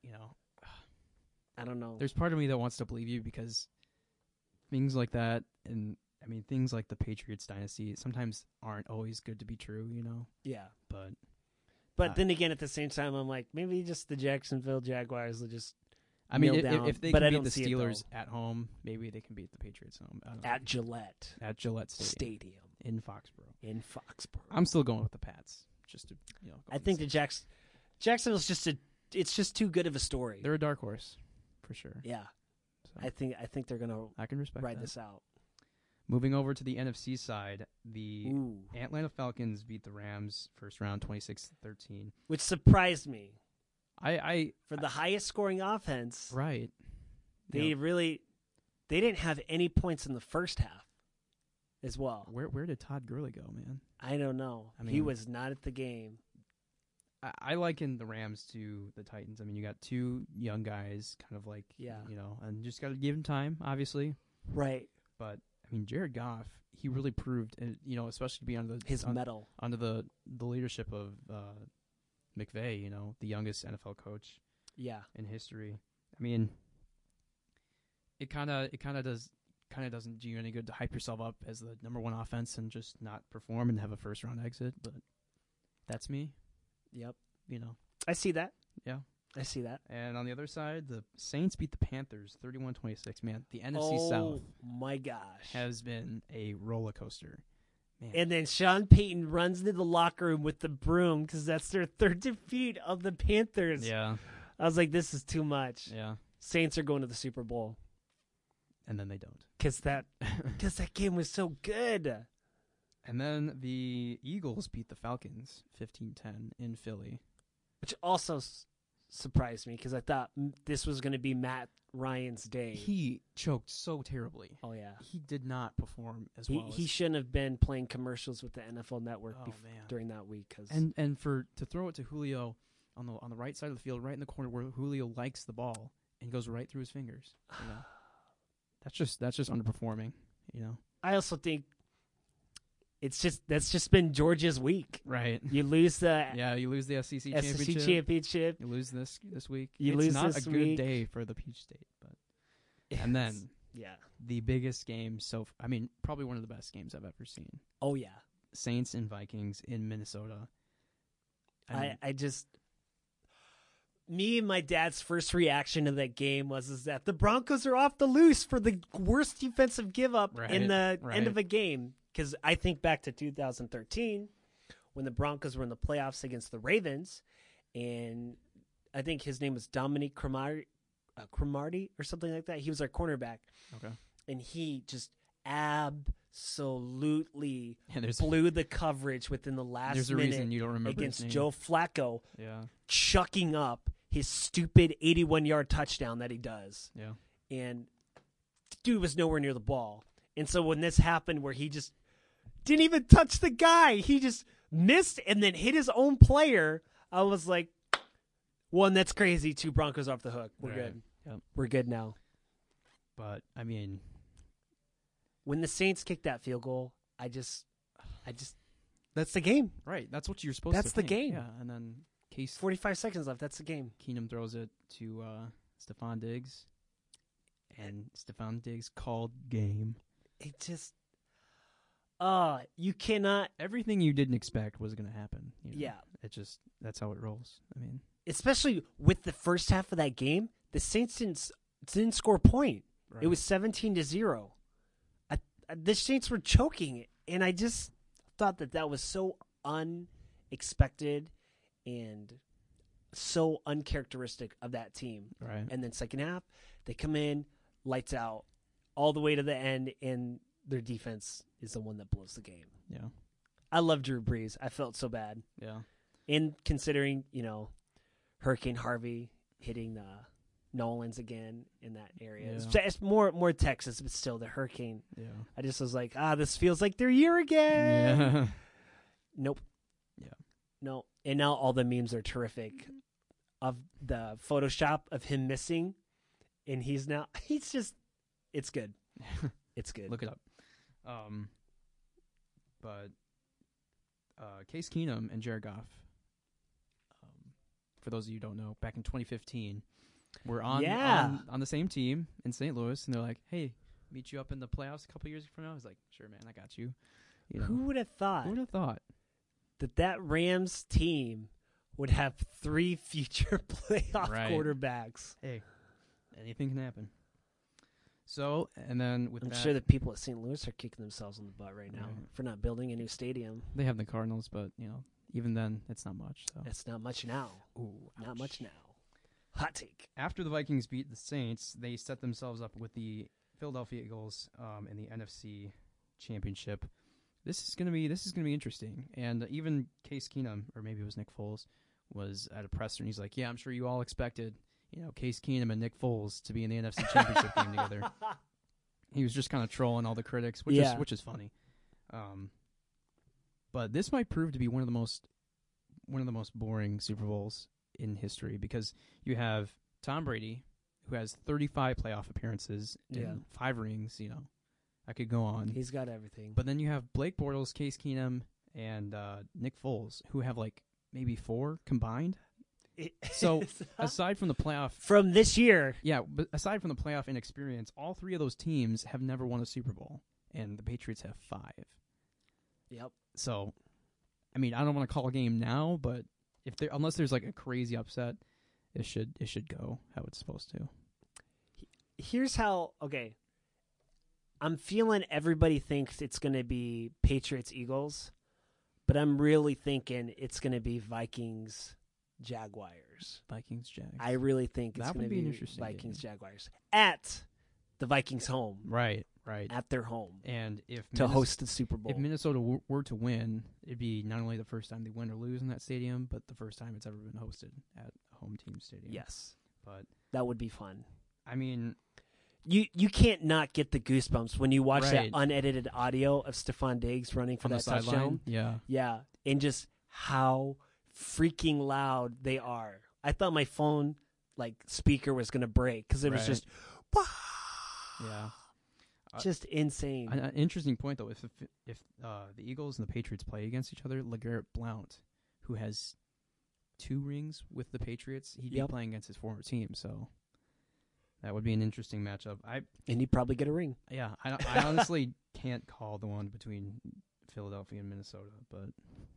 [SPEAKER 1] I don't know.
[SPEAKER 2] there's part of me that wants to believe you because things like that, and, things like the Patriots dynasty sometimes aren't always good to be true,
[SPEAKER 1] Yeah.
[SPEAKER 2] But
[SPEAKER 1] Then again, at the same time, I'm like, maybe just the Jacksonville Jaguars will just
[SPEAKER 2] kneel
[SPEAKER 1] kneel
[SPEAKER 2] if,
[SPEAKER 1] down.
[SPEAKER 2] if they
[SPEAKER 1] But I
[SPEAKER 2] can
[SPEAKER 1] don't
[SPEAKER 2] beat the
[SPEAKER 1] see it,
[SPEAKER 2] Steelers
[SPEAKER 1] though.
[SPEAKER 2] at home, maybe they can beat the Patriots home. I don't know.
[SPEAKER 1] At Gillette
[SPEAKER 2] At Gillette Stadium in Foxborough.
[SPEAKER 1] in Foxborough.
[SPEAKER 2] I'm still going with the Pats, just to go
[SPEAKER 1] I
[SPEAKER 2] with
[SPEAKER 1] think
[SPEAKER 2] the
[SPEAKER 1] the Jacksonville's it's just too good of a story.
[SPEAKER 2] they're a dark horse for sure.
[SPEAKER 1] Yeah.
[SPEAKER 2] So
[SPEAKER 1] I think they're gonna
[SPEAKER 2] I can respect
[SPEAKER 1] ride
[SPEAKER 2] that.
[SPEAKER 1] this out.
[SPEAKER 2] Moving over to the NFC side, the
[SPEAKER 1] Ooh.
[SPEAKER 2] Atlanta Falcons beat the Rams first round 26-13.
[SPEAKER 1] Which surprised me.
[SPEAKER 2] I
[SPEAKER 1] For the highest scoring offense,
[SPEAKER 2] right.
[SPEAKER 1] they didn't have any points in the first half as well.
[SPEAKER 2] Where did Todd Gurley go, man?
[SPEAKER 1] I don't know.
[SPEAKER 2] I
[SPEAKER 1] He
[SPEAKER 2] mean-
[SPEAKER 1] was not at the game.
[SPEAKER 2] I liken the Rams to the Titans. You got two young guys, kind of like,
[SPEAKER 1] Yeah.
[SPEAKER 2] and just got to give them time, obviously.
[SPEAKER 1] Right.
[SPEAKER 2] But Jared Goff, he really proved, especially to be under
[SPEAKER 1] His medal.
[SPEAKER 2] under the leadership of McVay, the youngest NFL coach
[SPEAKER 1] Yeah.
[SPEAKER 2] in history. It kind of doesn't do you any good to hype yourself up as the number one offense and just not perform and have a first round exit. But that's me,
[SPEAKER 1] Yep.
[SPEAKER 2] I
[SPEAKER 1] I see that.
[SPEAKER 2] Yeah.
[SPEAKER 1] I see that.
[SPEAKER 2] And on the other side, the Saints beat the Panthers 31-26. Man, the NFC South
[SPEAKER 1] My gosh.
[SPEAKER 2] has been a roller coaster. Man.
[SPEAKER 1] And then Sean Payton runs into the locker room with the broom because that's their third defeat of the Panthers.
[SPEAKER 2] Yeah.
[SPEAKER 1] I was like, this is too much.
[SPEAKER 2] Yeah.
[SPEAKER 1] Saints are going to the Super Bowl
[SPEAKER 2] And then they don't.
[SPEAKER 1] because that game was so good.
[SPEAKER 2] And then the Eagles beat the Falcons 15-10 in Philly.
[SPEAKER 1] Which also surprised me because I thought this was going to be Matt Ryan's day.
[SPEAKER 2] He choked so terribly.
[SPEAKER 1] Oh, yeah.
[SPEAKER 2] He did not perform as well.
[SPEAKER 1] He shouldn't have been playing commercials with the NFL Network
[SPEAKER 2] Man.
[SPEAKER 1] during that week. Cause
[SPEAKER 2] And to throw it to Julio on the right side of the field, right in the corner where Julio likes the ball and goes right through his fingers. That's just underperforming.
[SPEAKER 1] I also think that's just been Georgia's week.
[SPEAKER 2] Right.
[SPEAKER 1] You lose the
[SPEAKER 2] You lose the SEC
[SPEAKER 1] SEC
[SPEAKER 2] championship.
[SPEAKER 1] championship.
[SPEAKER 2] You lose this week.
[SPEAKER 1] You
[SPEAKER 2] it's
[SPEAKER 1] lose
[SPEAKER 2] not
[SPEAKER 1] this
[SPEAKER 2] a good
[SPEAKER 1] week.
[SPEAKER 2] day for the Peach State, but and then
[SPEAKER 1] Yeah.
[SPEAKER 2] the biggest game probably one of the best games I've ever seen.
[SPEAKER 1] Oh, yeah.
[SPEAKER 2] Saints and Vikings in Minnesota.
[SPEAKER 1] Me and my dad's first reaction to that game was that the Broncos are off the loose for the worst defensive give up in the end of a game. Because I think back to 2013 when the Broncos were in the playoffs against the Ravens, and I think his name was Dominique Cromartie or something like that. He was our cornerback.
[SPEAKER 2] Okay.
[SPEAKER 1] And he just absolutely
[SPEAKER 2] Yeah,
[SPEAKER 1] blew the coverage within the last
[SPEAKER 2] There's a
[SPEAKER 1] minute
[SPEAKER 2] reason you don't remember
[SPEAKER 1] against
[SPEAKER 2] his name.
[SPEAKER 1] Joe Flacco,
[SPEAKER 2] Yeah.
[SPEAKER 1] chucking up his stupid 81-yard touchdown that he does.
[SPEAKER 2] Yeah.
[SPEAKER 1] And the dude was nowhere near the ball. And so when this happened where he just didn't even touch the guy, he just missed and then hit his own player, I was like, one, that's crazy. Two, Broncos off the hook. We're
[SPEAKER 2] Right.
[SPEAKER 1] good.
[SPEAKER 2] Yep.
[SPEAKER 1] We're good now.
[SPEAKER 2] But
[SPEAKER 1] When the Saints kicked that field goal, I just that's the game.
[SPEAKER 2] right, that's what you're supposed to
[SPEAKER 1] That's the
[SPEAKER 2] think.
[SPEAKER 1] game.
[SPEAKER 2] Yeah, and then
[SPEAKER 1] 45 seconds left. That's the game.
[SPEAKER 2] Keenum throws it to Stephon Diggs, and Stephon Diggs called game.
[SPEAKER 1] It just you cannot,
[SPEAKER 2] Everything you didn't expect was going to happen.
[SPEAKER 1] yeah.
[SPEAKER 2] That's how it rolls.
[SPEAKER 1] Especially with the first half of that game, the Saints didn't score a point.
[SPEAKER 2] Right.
[SPEAKER 1] It was 17-0. The Saints were choking, and I just thought that was so expected and so uncharacteristic of that team.
[SPEAKER 2] Right.
[SPEAKER 1] And then second half, they come in, lights out, all the way to the end, and their defense is the one that blows the game.
[SPEAKER 2] Yeah.
[SPEAKER 1] I love Drew Brees. I felt so bad.
[SPEAKER 2] Yeah.
[SPEAKER 1] And considering, Hurricane Harvey hitting Nolans again in that area.
[SPEAKER 2] Yeah.
[SPEAKER 1] It's more Texas, but still the hurricane.
[SPEAKER 2] Yeah.
[SPEAKER 1] I just was like, this feels like their year again.
[SPEAKER 2] Yeah.
[SPEAKER 1] Nope.
[SPEAKER 2] Yeah.
[SPEAKER 1] No. And now all the memes are terrific of the Photoshop of him missing. And he's just, it's good. It's good.
[SPEAKER 2] Look it up. But Case Keenum and Jared Goff, for those of you who don't know, back in 2015, were on the same team in St. Louis, and they're like, "Hey, meet you up in the playoffs a couple years from now." I was like, "Sure, man, I got you."
[SPEAKER 1] Who would have thought?
[SPEAKER 2] Who would have thought
[SPEAKER 1] that Rams team would have 3 future playoff quarterbacks?
[SPEAKER 2] Hey, anything can happen. So, and then with
[SPEAKER 1] I'm
[SPEAKER 2] that,
[SPEAKER 1] sure the people at St. Louis are kicking themselves in the butt right now for not building a new stadium.
[SPEAKER 2] they have the Cardinals, but even then, it's not much. So
[SPEAKER 1] It's not much now.
[SPEAKER 2] Ooh,
[SPEAKER 1] Not much now. Hot take.
[SPEAKER 2] after the Vikings beat the Saints, they set themselves up with the Philadelphia Eagles in the NFC Championship. This is gonna be interesting. And even Case Keenum, or maybe it was Nick Foles, was at a presser, and he's like, "Yeah, I'm sure you all expected, Case Keenum and Nick Foles to be in the NFC Championship game together." He was just kind of trolling all the critics, which is funny. But this might prove to be one of the most boring Super Bowls in history, because you have Tom Brady, who has 35 playoff appearances and 5 rings. I could go on.
[SPEAKER 1] He's got everything.
[SPEAKER 2] But then you have Blake Bortles, Case Keenum, and Nick Foles, who have like maybe 4 combined. So aside from the playoff
[SPEAKER 1] from this year,
[SPEAKER 2] but aside from the playoff inexperience, all 3 of those teams have never won a Super Bowl, and the Patriots have 5.
[SPEAKER 1] Yep.
[SPEAKER 2] So, I mean, I don't want to call a game now, but unless there's like a crazy upset, it should go how it's supposed to.
[SPEAKER 1] Here's how. Okay, I'm feeling everybody thinks it's going to be Patriots Eagles, but I'm really thinking it's going to be Vikings Jaguars.
[SPEAKER 2] Vikings Jags.
[SPEAKER 1] I really think it's
[SPEAKER 2] That
[SPEAKER 1] going to
[SPEAKER 2] would be an
[SPEAKER 1] be
[SPEAKER 2] interesting
[SPEAKER 1] Vikings
[SPEAKER 2] game.
[SPEAKER 1] Jaguars at the Vikings home.
[SPEAKER 2] Right.
[SPEAKER 1] At their home.
[SPEAKER 2] And if
[SPEAKER 1] host the Super Bowl.
[SPEAKER 2] If Minnesota were to win, it'd be not only the first time they win or lose in that stadium, but the first time it's ever been hosted at a home team stadium.
[SPEAKER 1] Yes.
[SPEAKER 2] But
[SPEAKER 1] that would be fun.
[SPEAKER 2] I mean,
[SPEAKER 1] you can't not get the goosebumps when you watch that
[SPEAKER 2] Right.
[SPEAKER 1] unedited audio of Stephon Diggs running for
[SPEAKER 2] on the
[SPEAKER 1] that
[SPEAKER 2] sideline,
[SPEAKER 1] touchdown.
[SPEAKER 2] yeah.
[SPEAKER 1] Yeah, and how freaking loud they are. I thought my phone speaker was going to break because it was
[SPEAKER 2] Right.
[SPEAKER 1] just,
[SPEAKER 2] Yeah.
[SPEAKER 1] just insane.
[SPEAKER 2] An interesting point, though, if the Eagles and the Patriots play against each other, LeGarrette Blount, who has 2 rings with the Patriots, he'd be playing against his former team, so that would be an interesting matchup.
[SPEAKER 1] And he'd probably get a ring.
[SPEAKER 2] Yeah, I honestly can't call the one between Philadelphia and Minnesota, but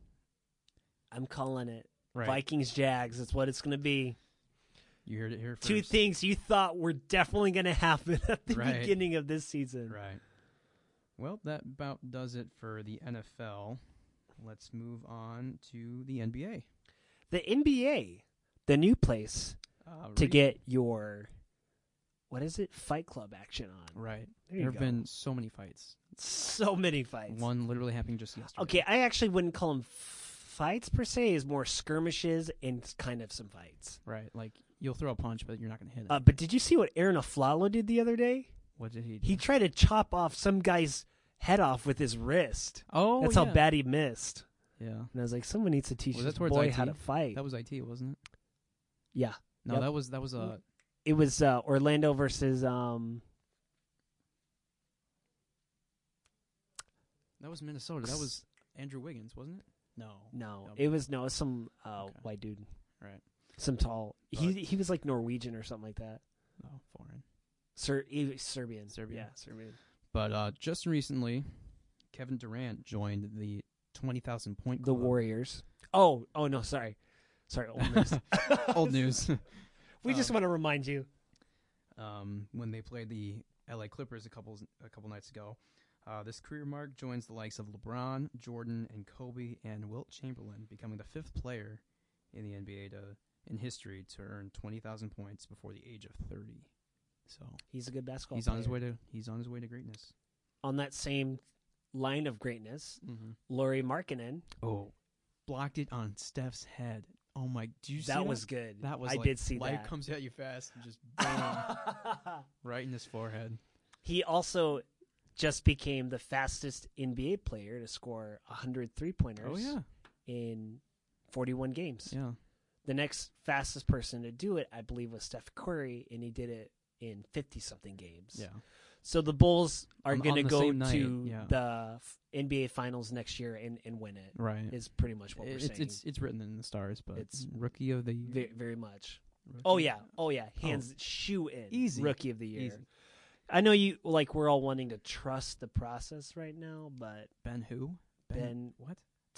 [SPEAKER 1] I'm calling it.
[SPEAKER 2] right.
[SPEAKER 1] Vikings Jags. That's what it's going to be.
[SPEAKER 2] You heard it here first.
[SPEAKER 1] 2 things you thought were definitely going to happen at the
[SPEAKER 2] Right.
[SPEAKER 1] beginning of this season.
[SPEAKER 2] Right. Well, that about does it for the NFL. Let's move on to the NBA.
[SPEAKER 1] The NBA, the new place to get your, what is it, Fight Club action on.
[SPEAKER 2] Right.
[SPEAKER 1] There you
[SPEAKER 2] have
[SPEAKER 1] go.
[SPEAKER 2] been so many fights.
[SPEAKER 1] So many fights.
[SPEAKER 2] One literally happening just yesterday.
[SPEAKER 1] Okay, I actually wouldn't call them fights per se. It's more skirmishes and kind of some fights.
[SPEAKER 2] Right. Like, you'll throw a punch, but you're not going to hit it.
[SPEAKER 1] But did you see what Aaron Aflalo did the other day?
[SPEAKER 2] What did he do?
[SPEAKER 1] He tried to chop off some guy's head off with his wrist.
[SPEAKER 2] Oh,
[SPEAKER 1] That's how bad he missed.
[SPEAKER 2] Yeah.
[SPEAKER 1] And I was like, someone needs to teach
[SPEAKER 2] Was
[SPEAKER 1] this
[SPEAKER 2] that towards
[SPEAKER 1] boy
[SPEAKER 2] IT?
[SPEAKER 1] how to fight.
[SPEAKER 2] That was IT, wasn't it?
[SPEAKER 1] Yeah.
[SPEAKER 2] No,
[SPEAKER 1] Yep.
[SPEAKER 2] that was
[SPEAKER 1] It was Orlando versus
[SPEAKER 2] that was Minnesota. That was Andrew Wiggins, wasn't it? No.
[SPEAKER 1] It was some
[SPEAKER 2] Okay.
[SPEAKER 1] white dude.
[SPEAKER 2] Right.
[SPEAKER 1] Some tall. He was like Norwegian or something like that.
[SPEAKER 2] No, foreign.
[SPEAKER 1] He was Serbian.
[SPEAKER 2] Serbian.
[SPEAKER 1] Yeah, Serbian.
[SPEAKER 2] But just recently, Kevin Durant joined the 20,000 point
[SPEAKER 1] The
[SPEAKER 2] club.
[SPEAKER 1] Warriors. Oh no, sorry, old news.
[SPEAKER 2] Old news.
[SPEAKER 1] We just want to remind you.
[SPEAKER 2] When they played the LA Clippers a couple nights ago, This career mark joins the likes of LeBron, Jordan, and Kobe, and Wilt Chamberlain, becoming the 5th player in the NBA in history to earn 20,000 points before the age of 30. So
[SPEAKER 1] he's a good basketball
[SPEAKER 2] he's
[SPEAKER 1] player.
[SPEAKER 2] He's on his way to greatness.
[SPEAKER 1] On that same line of greatness, Lauri Markkanen.
[SPEAKER 2] Oh, blocked it on Steph's head. Oh my! Did you see
[SPEAKER 1] that? Was good.
[SPEAKER 2] That was.
[SPEAKER 1] I did see
[SPEAKER 2] life
[SPEAKER 1] that.
[SPEAKER 2] Comes at you fast and just bam, right in his forehead.
[SPEAKER 1] He also just became the fastest NBA player to score 100 3-pointers.
[SPEAKER 2] Oh yeah,
[SPEAKER 1] in 41 games.
[SPEAKER 2] Yeah.
[SPEAKER 1] The next fastest person to do it, I believe, was Steph Curry, and he did it in 50-something games.
[SPEAKER 2] Yeah.
[SPEAKER 1] So the Bulls are going to go
[SPEAKER 2] night,
[SPEAKER 1] to the NBA Finals next year and win it.
[SPEAKER 2] Right.
[SPEAKER 1] Is pretty much what we're saying.
[SPEAKER 2] It's written in the stars, but
[SPEAKER 1] it's
[SPEAKER 2] Rookie of the Year.
[SPEAKER 1] Very, very much.
[SPEAKER 2] Rookie?
[SPEAKER 1] Oh yeah. Hands shoe in.
[SPEAKER 2] Easy.
[SPEAKER 1] Rookie of the Year.
[SPEAKER 2] Easy.
[SPEAKER 1] I know we're all wanting to trust the process right now, but
[SPEAKER 2] Ben who?
[SPEAKER 1] Ben
[SPEAKER 2] what?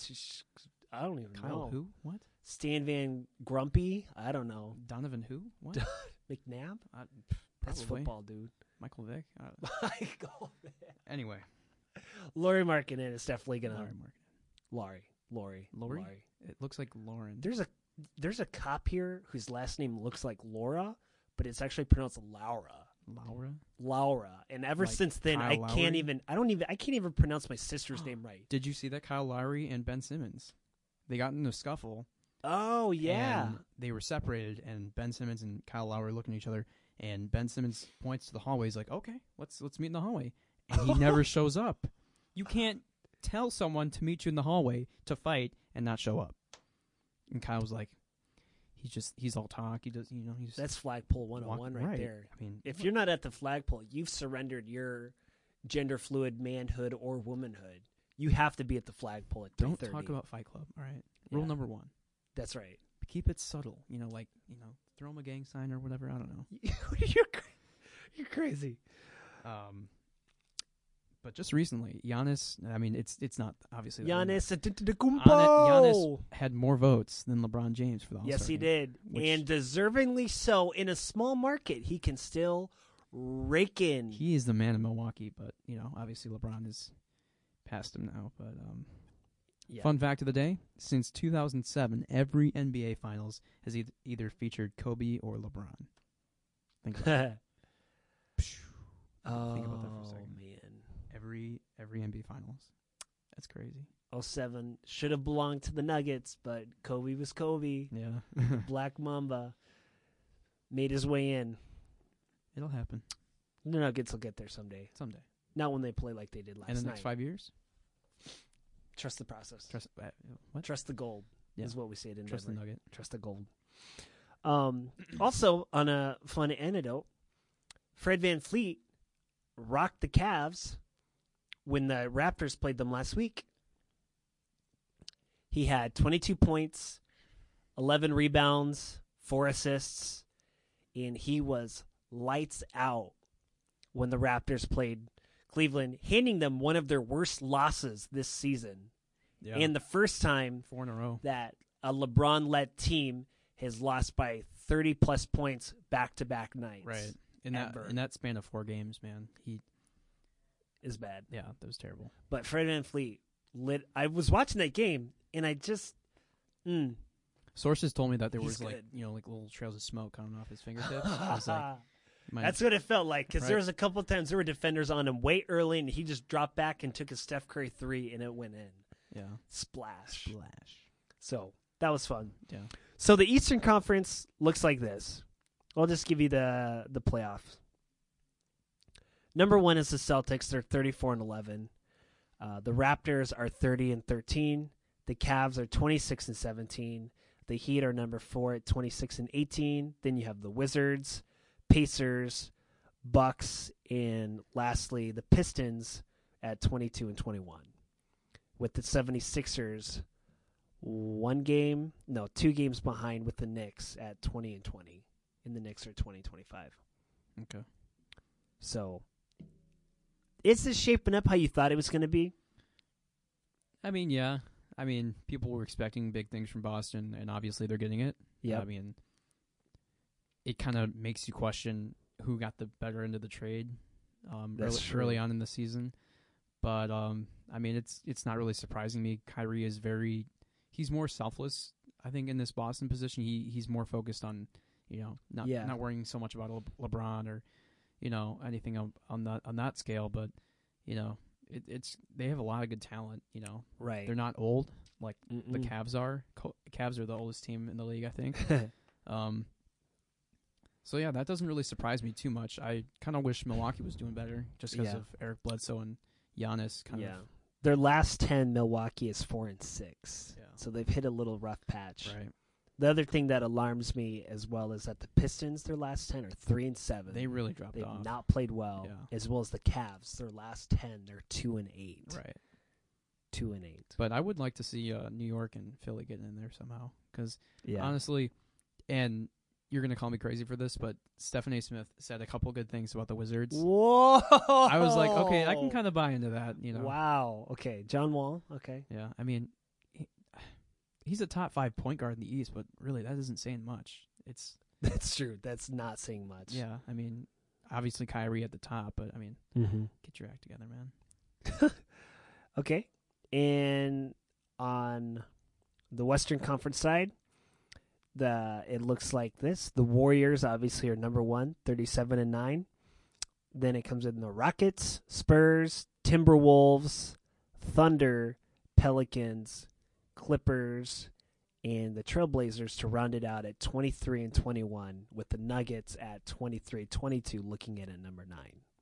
[SPEAKER 1] I don't even
[SPEAKER 2] Kyle
[SPEAKER 1] know.
[SPEAKER 2] who? What?
[SPEAKER 1] Stan Van Grumpy? I don't know.
[SPEAKER 2] Donovan who? What?
[SPEAKER 1] McNabb? That's
[SPEAKER 2] Probably.
[SPEAKER 1] football, dude.
[SPEAKER 2] Michael Vick?
[SPEAKER 1] Michael Vick.
[SPEAKER 2] Anyway.
[SPEAKER 1] Lauri Markkanen is definitely going to...
[SPEAKER 2] Laurie.
[SPEAKER 1] Laurie?
[SPEAKER 2] It looks like Lauren.
[SPEAKER 1] There's a cop here whose last name looks like Laura, but it's actually pronounced Laura. And ever since then,
[SPEAKER 2] Kyle
[SPEAKER 1] I can't even pronounce my sister's name right.
[SPEAKER 2] Did you see that Kyle Lowry and Ben Simmons? They got in a scuffle.
[SPEAKER 1] Oh, yeah.
[SPEAKER 2] And they were separated, and Ben Simmons and Kyle Lowry looking at each other, and Ben Simmons points to the hallway. He's like, okay, let's meet in the hallway. And he never shows up. You can't tell someone to meet you in the hallway to fight and not show up. And Kyle was like, he's all talk. He does, he's
[SPEAKER 1] That's flagpole 101 right there.
[SPEAKER 2] I mean,
[SPEAKER 1] if you're not at the flagpole, you've surrendered your gender fluid manhood or womanhood. You have to be at the flagpole at 3:30.
[SPEAKER 2] Don't talk about Fight Club, all right? Rule number 1.
[SPEAKER 1] That's right.
[SPEAKER 2] Keep it subtle. Throw him a gang sign or whatever. I don't know.
[SPEAKER 1] You're crazy.
[SPEAKER 2] But just recently, Giannis. I mean, it's not obviously
[SPEAKER 1] Giannis Antetokounmpo.
[SPEAKER 2] Giannis had more votes than LeBron James for the All-Star
[SPEAKER 1] Yes, he
[SPEAKER 2] game,
[SPEAKER 1] did, and deservingly so. In a small market, he can still rake in.
[SPEAKER 2] He is the man in Milwaukee, but obviously LeBron is past him now. But fun fact of the day: since 2007, every NBA Finals has either featured Kobe or LeBron. Think about that. Think about that for a second.
[SPEAKER 1] Man.
[SPEAKER 2] Every NBA Finals. That's crazy.
[SPEAKER 1] 07 should have belonged to the Nuggets, but Kobe was Kobe.
[SPEAKER 2] Yeah.
[SPEAKER 1] Black Mamba made his way in.
[SPEAKER 2] It'll happen.
[SPEAKER 1] The Nuggets will get there someday.
[SPEAKER 2] Someday.
[SPEAKER 1] Not when they play like they did last night.
[SPEAKER 2] In the next 5 years?
[SPEAKER 1] Trust the process.
[SPEAKER 2] What?
[SPEAKER 1] Trust the gold is what we say in
[SPEAKER 2] Trust
[SPEAKER 1] Denver.
[SPEAKER 2] the nugget.
[SPEAKER 1] Trust the gold. Also, on a fun anecdote, Fred VanVleet rocked the Cavs when the Raptors played them last week. He had 22 points, 11 rebounds, 4 assists, and he was lights out when the Raptors played Cleveland, handing them one of their worst losses this season.
[SPEAKER 2] Yeah.
[SPEAKER 1] And the first time
[SPEAKER 2] 4 in a row
[SPEAKER 1] that a LeBron-led team has lost by 30-plus points back-to-back nights.
[SPEAKER 2] Right. In that span of 4 games, man, he
[SPEAKER 1] is bad.
[SPEAKER 2] Yeah, that was terrible.
[SPEAKER 1] But Fred VanVleet I was watching that game, and I just
[SPEAKER 2] Sources told me that there was
[SPEAKER 1] good.
[SPEAKER 2] like little trails of smoke coming off his fingertips. I was like,
[SPEAKER 1] that's what it felt like, because
[SPEAKER 2] Right.
[SPEAKER 1] there was a couple of times there were defenders on him way early, and he just dropped back and took a Steph Curry 3, and it went in.
[SPEAKER 2] Yeah.
[SPEAKER 1] Splash.
[SPEAKER 2] Splash.
[SPEAKER 1] So that was fun.
[SPEAKER 2] Yeah.
[SPEAKER 1] So the Eastern Conference looks like this. I'll just give you the playoffs. Number 1 is the Celtics. They're 34-11. The Raptors are 30-13. The Cavs are 26-17. The Heat are number 4 at 26-18. Then you have the Wizards, Pacers, Bucks, and lastly the Pistons at 22-21. With the 76ers 2 games behind with the Knicks at 20-20. And the Knicks are 20-25.
[SPEAKER 2] Okay.
[SPEAKER 1] So, is this shaping up how you thought it was going to be?
[SPEAKER 2] I mean, yeah. I mean, people were expecting big things from Boston, and obviously they're getting it.
[SPEAKER 1] Yeah.
[SPEAKER 2] I mean, it kind of makes you question who got the better end of the trade
[SPEAKER 1] That's
[SPEAKER 2] early on in the season. But I mean, it's not really surprising me. Kyrie is he's more selfless. I think in this Boston position, he's more focused on, not worrying so much about LeBron or, anything on that scale. But, they have a lot of good talent.
[SPEAKER 1] Right.
[SPEAKER 2] They're not old like the Cavs are. Cavs are the oldest team in the league, I think. So yeah, that doesn't really surprise me too much. I kind of wish Milwaukee was doing better just because of Eric Bledsoe and Giannis.
[SPEAKER 1] Their last 10, Milwaukee is 4-6.
[SPEAKER 2] Yeah.
[SPEAKER 1] So they've hit a little rough patch.
[SPEAKER 2] Right.
[SPEAKER 1] The other thing that alarms me as well is that the Pistons, their last 10 are 3-7.
[SPEAKER 2] They really dropped
[SPEAKER 1] They've
[SPEAKER 2] off.
[SPEAKER 1] not played well, as well as the Cavs. Their last 10, they're 2-8.
[SPEAKER 2] Right.
[SPEAKER 1] 2-8.
[SPEAKER 2] But I would like to see New York and Philly getting in there somehow. Because honestly, and you're going to call me crazy for this, but Stephen A. Smith said a couple good things about the Wizards.
[SPEAKER 1] Whoa!
[SPEAKER 2] I was like, okay, I can kind of buy into that.
[SPEAKER 1] Wow. Okay. John Wall. Okay.
[SPEAKER 2] Yeah. I mean, he's a top 5 point guard in the East, but really that isn't saying much.
[SPEAKER 1] That's true. That's not saying much.
[SPEAKER 2] Yeah. I mean, obviously Kyrie at the top, but I mean, get your act together, man.
[SPEAKER 1] Okay. And on the Western Conference side, it looks like this. The Warriors obviously are number 1, 37-9. Then it comes in the Rockets, Spurs, Timberwolves, Thunder, Pelicans, Clippers, and the Trailblazers to round it out at 23-21, with the Nuggets at 23-22, looking in at number 9.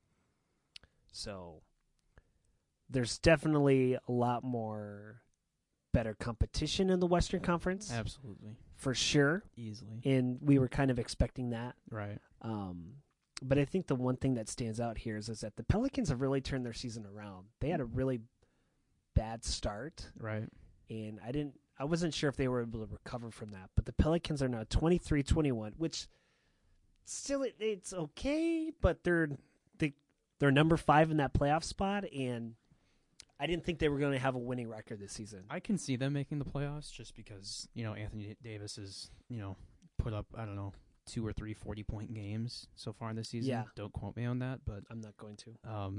[SPEAKER 1] So there's definitely a lot more better competition in the Western Conference.
[SPEAKER 2] Absolutely.
[SPEAKER 1] For sure.
[SPEAKER 2] Easily.
[SPEAKER 1] And we were kind of expecting that.
[SPEAKER 2] Right.
[SPEAKER 1] But I think the one thing that stands out here is that the Pelicans have really turned their season around. They had a really bad start.
[SPEAKER 2] Right.
[SPEAKER 1] And I wasn't sure if they were able to recover from that. But the Pelicans are now 23-21, which still it's okay, but they're number 5 in that playoff spot, and I didn't think they were going to have a winning record this season.
[SPEAKER 2] I can see them making the playoffs just because, Anthony Davis has, put up, 2 or 3 40-point games so far in this season.
[SPEAKER 1] Yeah.
[SPEAKER 2] Don't quote me on that, but
[SPEAKER 1] I'm not going to.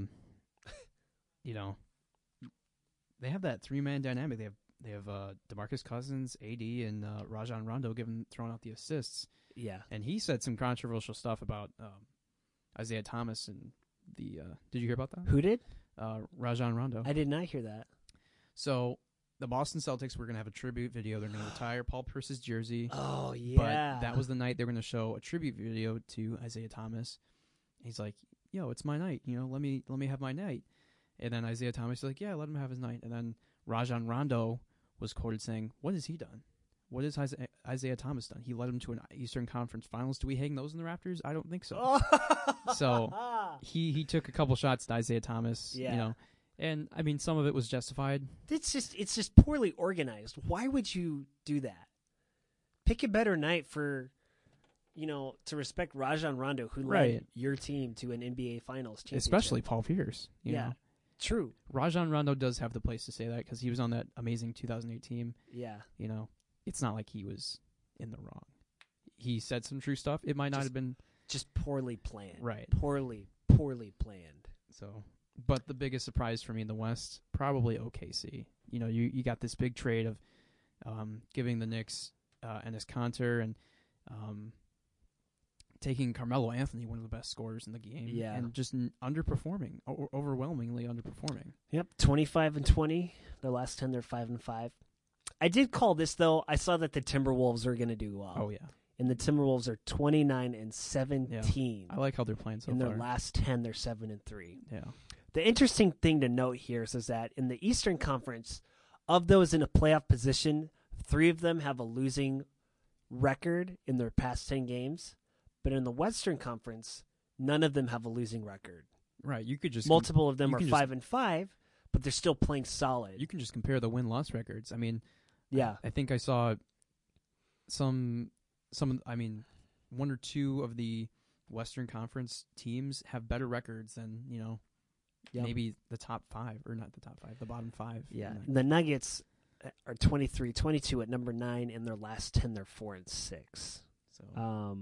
[SPEAKER 2] They have that 3-man dynamic. They have DeMarcus Cousins, AD, and Rajon Rondo throwing out the assists.
[SPEAKER 1] Yeah.
[SPEAKER 2] And he said some controversial stuff about Isaiah Thomas and the did you hear about that?
[SPEAKER 1] Who did?
[SPEAKER 2] Rajon Rondo.
[SPEAKER 1] I did not hear that.
[SPEAKER 2] So the Boston Celtics were going to have a tribute video. They're going to retire Paul Pierce's jersey.
[SPEAKER 1] Oh, yeah.
[SPEAKER 2] But that was the night they were going to show a tribute video to Isaiah Thomas. He's like, yo, it's my night. Let me have my night. And then Isaiah Thomas is like, yeah, let him have his night. And then Rajon Rondo was quoted saying, what has he done? What has Isaiah Thomas done? He led him to an Eastern Conference Finals. Do we hang those in the rafters? I don't think so. So he took a couple shots at Isaiah Thomas.
[SPEAKER 1] Yeah.
[SPEAKER 2] And I mean, some of it was justified.
[SPEAKER 1] It's just poorly organized. Why would you do that? Pick a better night for, to respect Rajon Rondo, who led your team to an NBA Finals championship.
[SPEAKER 2] Especially Paul Pierce. You know?
[SPEAKER 1] True.
[SPEAKER 2] Rajon Rondo does have the place to say that because he was on that amazing 2008 team.
[SPEAKER 1] Yeah.
[SPEAKER 2] It's not like he was in the wrong. He said some true stuff. It might not have been
[SPEAKER 1] just poorly planned.
[SPEAKER 2] Right.
[SPEAKER 1] Poorly planned.
[SPEAKER 2] So, but the biggest surprise for me in the West, probably OKC. You got this big trade of giving the Knicks Enes Kanter and taking Carmelo Anthony, one of the best scorers in the game, and just underperforming, overwhelmingly underperforming.
[SPEAKER 1] Yep, 25-20. The last 10, they're 5-5. I did call this though. I saw that the Timberwolves are going to do well.
[SPEAKER 2] Oh yeah,
[SPEAKER 1] and the Timberwolves are 29-17.
[SPEAKER 2] Yeah. I like how they're playing so far.
[SPEAKER 1] In their last 10, they're 7-3.
[SPEAKER 2] Yeah.
[SPEAKER 1] The interesting thing to note here is that in the Eastern Conference, of those in a playoff position, 3 of them have a losing record in their past 10 games. But in the Western Conference, none of them have a losing record.
[SPEAKER 2] Right. You could just
[SPEAKER 1] multiple of them are 5-5, but they're still playing solid.
[SPEAKER 2] You can just compare the win-loss records. I mean,
[SPEAKER 1] yeah.
[SPEAKER 2] I think I saw some. I mean, 1 or 2 of the Western Conference teams have better records than maybe the top 5 or not the top 5, the bottom 5.
[SPEAKER 1] Yeah. The Nuggets are 23-22 at number 9. In their last 10, they're 4-6.
[SPEAKER 2] So.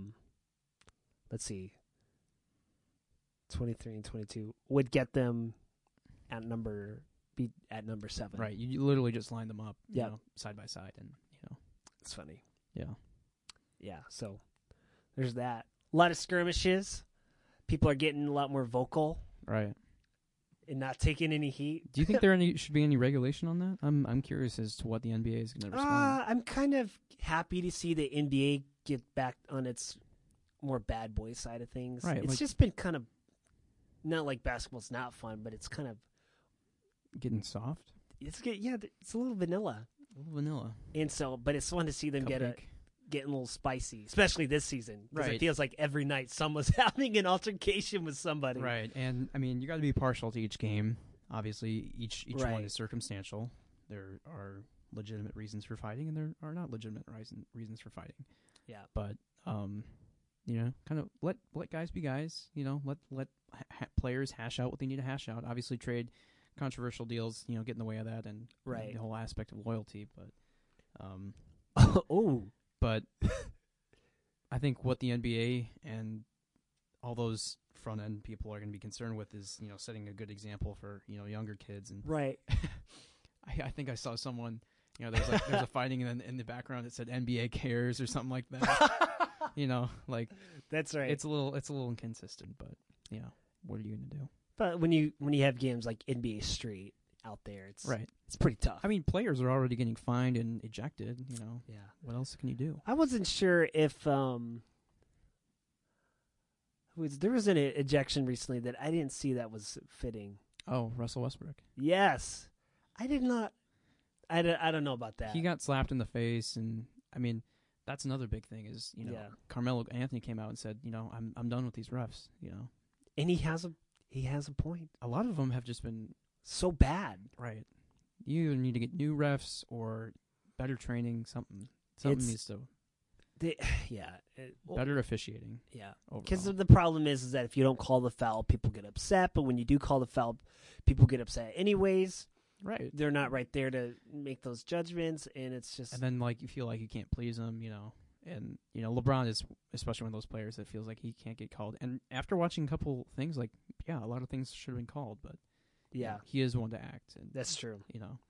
[SPEAKER 1] Let's see. 23-22 would get them at number 7.
[SPEAKER 2] Right. You literally just line them up,
[SPEAKER 1] Yep.
[SPEAKER 2] you know, side by side, and
[SPEAKER 1] It's funny.
[SPEAKER 2] yeah.
[SPEAKER 1] Yeah, so there's that. A lot of skirmishes. People are getting a lot more vocal
[SPEAKER 2] Right.
[SPEAKER 1] and not taking any heat.
[SPEAKER 2] Do you think should be any regulation on that? I'm curious as to what the NBA is going to respond.
[SPEAKER 1] I'm kind of happy to see the NBA get back on its more bad boy side of things.
[SPEAKER 2] Right,
[SPEAKER 1] It's
[SPEAKER 2] like-
[SPEAKER 1] just been kind of not like basketball's not fun, but it's kind of
[SPEAKER 2] Getting soft,
[SPEAKER 1] it's a little vanilla.
[SPEAKER 2] a little vanilla.
[SPEAKER 1] And so, but it's fun to see them getting a little spicy, especially this season. Because it
[SPEAKER 2] Right.
[SPEAKER 1] feels like every night someone's having an altercation with somebody.
[SPEAKER 2] Right, and I mean, you got to be partial to each game. Obviously, each one
[SPEAKER 1] Right.
[SPEAKER 2] is circumstantial. There are legitimate reasons for fighting, and there are not legitimate reasons for fighting.
[SPEAKER 1] Yeah.
[SPEAKER 2] But kind of let guys be guys. Let players hash out what they need to hash out. Obviously, trade controversial deals, get in the way of that, and
[SPEAKER 1] Right.
[SPEAKER 2] the whole aspect of loyalty. But
[SPEAKER 1] Oh.
[SPEAKER 2] But I think what the NBA and all those front end people are going to be concerned with is, setting a good example for, younger kids. And
[SPEAKER 1] Right.
[SPEAKER 2] I think I saw someone, there's a fighting and in the background it said NBA cares or something like that. Like
[SPEAKER 1] That's right.
[SPEAKER 2] it's a little inconsistent, but what are you going to do?
[SPEAKER 1] But when you have games like NBA Street out there, it's
[SPEAKER 2] Right.
[SPEAKER 1] It's pretty tough.
[SPEAKER 2] I mean, players are already getting fined and ejected,
[SPEAKER 1] yeah.
[SPEAKER 2] What else can you do?
[SPEAKER 1] I wasn't sure if there was an ejection recently that I didn't see that was fitting.
[SPEAKER 2] Oh, Russell Westbrook.
[SPEAKER 1] Yes, I did not. I don't know about that.
[SPEAKER 2] He got slapped in the face, and I mean, that's another big thing is,
[SPEAKER 1] Yeah.
[SPEAKER 2] Carmelo Anthony came out and said, I'm done with these refs,
[SPEAKER 1] and he has a point.
[SPEAKER 2] A lot of them have just been
[SPEAKER 1] So bad.
[SPEAKER 2] right. You either need to get new refs or better training, something
[SPEAKER 1] It's-
[SPEAKER 2] needs to
[SPEAKER 1] Well,
[SPEAKER 2] better officiating.
[SPEAKER 1] yeah.
[SPEAKER 2] Overall.
[SPEAKER 1] Because the problem is that if you don't call the foul, people get upset. But when you do call the foul, people get upset anyways.
[SPEAKER 2] Right.
[SPEAKER 1] They're not right there to make those judgments, and it's just
[SPEAKER 2] And then you feel like you can't please them, and LeBron is especially one of those players that feels like he can't get called. And after watching a couple things, a lot of things should have been called, but
[SPEAKER 1] yeah,
[SPEAKER 2] he is one to act, and
[SPEAKER 1] that's true.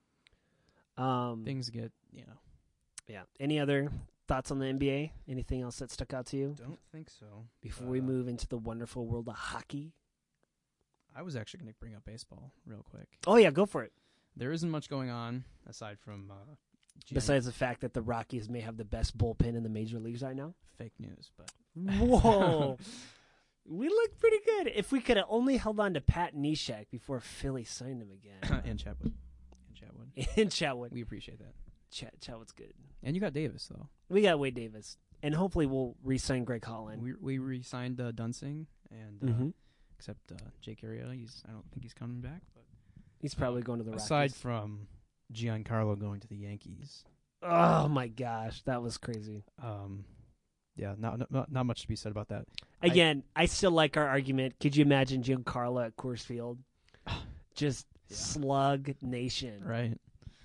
[SPEAKER 2] things get
[SPEAKER 1] Yeah. Any other thoughts on the NBA? Anything else that stuck out to you
[SPEAKER 2] Don't think so.
[SPEAKER 1] before we move into the wonderful world of hockey?
[SPEAKER 2] I was actually going to bring up baseball real quick.
[SPEAKER 1] Oh yeah, go for it.
[SPEAKER 2] There isn't much going on aside from
[SPEAKER 1] Besides the fact that the Rockies may have the best bullpen in the major leagues right now.
[SPEAKER 2] fake news, but
[SPEAKER 1] Whoa. We look pretty good. If we could have only held on to Pat Neshek before Philly signed him again.
[SPEAKER 2] and Chatwood.
[SPEAKER 1] And Chatwood.
[SPEAKER 2] We appreciate that.
[SPEAKER 1] Chatwood's good.
[SPEAKER 2] And you got Davis though.
[SPEAKER 1] We got Wade Davis. And hopefully we'll re-sign Greg Holland.
[SPEAKER 2] We re-signed Dunsing and
[SPEAKER 1] Mhm.
[SPEAKER 2] except Jake Arrieta. I don't think he's coming back. But
[SPEAKER 1] He's probably going to the Rockies.
[SPEAKER 2] aside from Giancarlo going to the Yankees,
[SPEAKER 1] Oh my gosh, that was crazy.
[SPEAKER 2] yeah, not much to be said about that.
[SPEAKER 1] Again, I still like our argument. Could you imagine Giancarlo at Coors Field? Just
[SPEAKER 2] Yeah.
[SPEAKER 1] slug nation.
[SPEAKER 2] Right.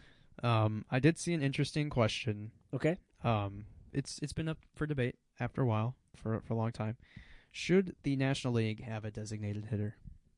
[SPEAKER 2] I did see an interesting question.
[SPEAKER 1] Okay.
[SPEAKER 2] It's been up for debate after a while, for a long time. Should the National League have a designated hitter?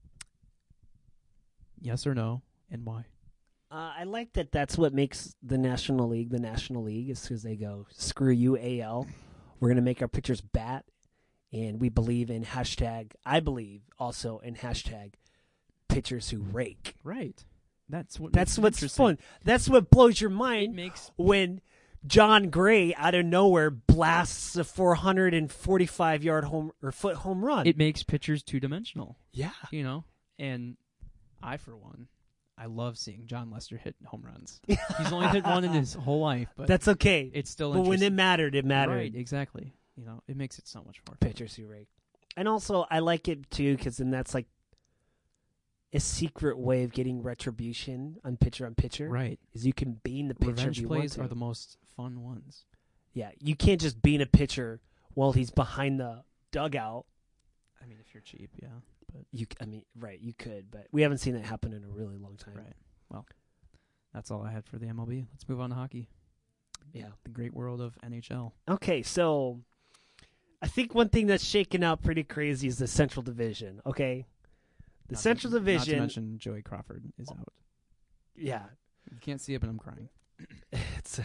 [SPEAKER 2] Yes or no, and why?
[SPEAKER 1] I like that that's what makes the National League is because they go, screw you, AL. We're going to make our pitchers bat, and we believe in I believe also in hashtag pitchers who rake.
[SPEAKER 2] Right. That's
[SPEAKER 1] That's
[SPEAKER 2] makes it
[SPEAKER 1] what's
[SPEAKER 2] interesting.
[SPEAKER 1] fun. That's what blows your
[SPEAKER 2] It
[SPEAKER 1] mind
[SPEAKER 2] makes
[SPEAKER 1] when John Gray out of nowhere blasts a 445-yard foot home run.
[SPEAKER 2] it makes pitchers two-dimensional.
[SPEAKER 1] Yeah.
[SPEAKER 2] And I, for one, I love seeing John Lester hit home runs. He's only hit one in his whole life, but
[SPEAKER 1] That's okay.
[SPEAKER 2] it's still
[SPEAKER 1] But when it
[SPEAKER 2] interesting.
[SPEAKER 1] mattered, it mattered.
[SPEAKER 2] Right, exactly. It makes it so much more fun.
[SPEAKER 1] Pitchers who rake. And also, I like it, too, because then that's like a secret way of getting retribution on pitcher,
[SPEAKER 2] Right.
[SPEAKER 1] is you can bean the pitcher if
[SPEAKER 2] Revenge
[SPEAKER 1] you
[SPEAKER 2] plays
[SPEAKER 1] want
[SPEAKER 2] are
[SPEAKER 1] to.
[SPEAKER 2] the most fun ones.
[SPEAKER 1] Yeah, you can't just bean a pitcher while he's behind the dugout.
[SPEAKER 2] I mean, if you're cheap, yeah. But
[SPEAKER 1] You could, but we haven't seen that happen in a really long time.
[SPEAKER 2] right. Well, that's all I had for the MLB. Let's move on to hockey.
[SPEAKER 1] Yeah.
[SPEAKER 2] The great world of NHL.
[SPEAKER 1] Okay, so I think one thing that's shaken out pretty crazy is the Central Division, okay? The Central Division.
[SPEAKER 2] Not to mention Joey Crawford is out.
[SPEAKER 1] Yeah.
[SPEAKER 2] You can't see it, but I'm crying.
[SPEAKER 1] It's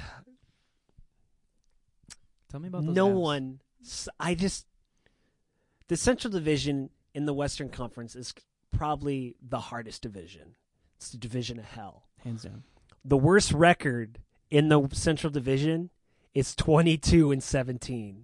[SPEAKER 2] Tell me about those
[SPEAKER 1] no
[SPEAKER 2] Avs.
[SPEAKER 1] one. The Central Division in the Western Conference is probably the hardest division. It's the division of hell.
[SPEAKER 2] Hands down.
[SPEAKER 1] The worst record in the Central Division is 22-17.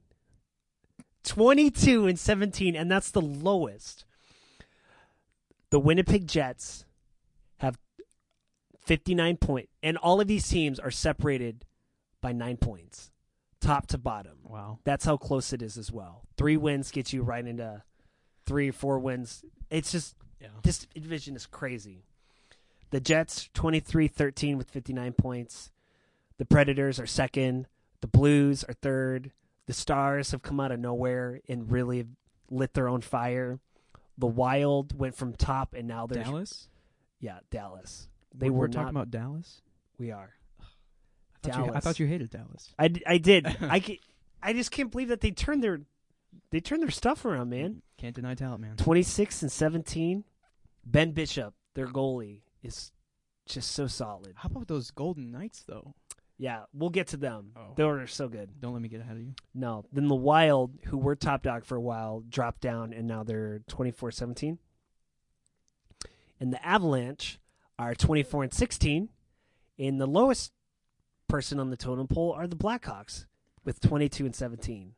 [SPEAKER 1] 22-17, and that's the lowest. The Winnipeg Jets have 59 points, and all of these teams are separated by 9 points, top to bottom.
[SPEAKER 2] Wow.
[SPEAKER 1] That's how close it is as well. 3 wins get you right into 3 or 4 wins. It's just, this division is crazy. The Jets, 23-13 with 59 points. The Predators are second. The Blues are third. The Stars have come out of nowhere and really lit their own fire. The Wild went from top, and now they're
[SPEAKER 2] Dallas?
[SPEAKER 1] Yeah, Dallas.
[SPEAKER 2] We're talking about Dallas?
[SPEAKER 1] We are.
[SPEAKER 2] I thought you hated Dallas.
[SPEAKER 1] I did. I just can't believe that they turned their stuff around, man.
[SPEAKER 2] Can't deny talent, man.
[SPEAKER 1] 26-17. Ben Bishop, their goalie, is just so solid.
[SPEAKER 2] How about those Golden Knights, though?
[SPEAKER 1] Yeah, we'll get to them.
[SPEAKER 2] Oh.
[SPEAKER 1] They're so good.
[SPEAKER 2] Don't let me get ahead of you.
[SPEAKER 1] No. Then the Wild, who were top dog for a while, dropped down, and now they're 24-17. And the Avalanche are 24-16. And the lowest person on the totem pole are the Blackhawks with 22-17.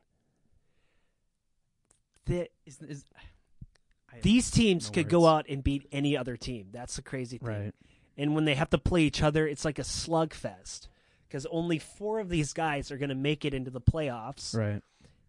[SPEAKER 1] These teams could go out and beat any other team. That's the crazy thing.
[SPEAKER 2] Right.
[SPEAKER 1] And when they have to play each other, it's like a slugfest because only 4 of these guys are going to make it into the playoffs.
[SPEAKER 2] Right.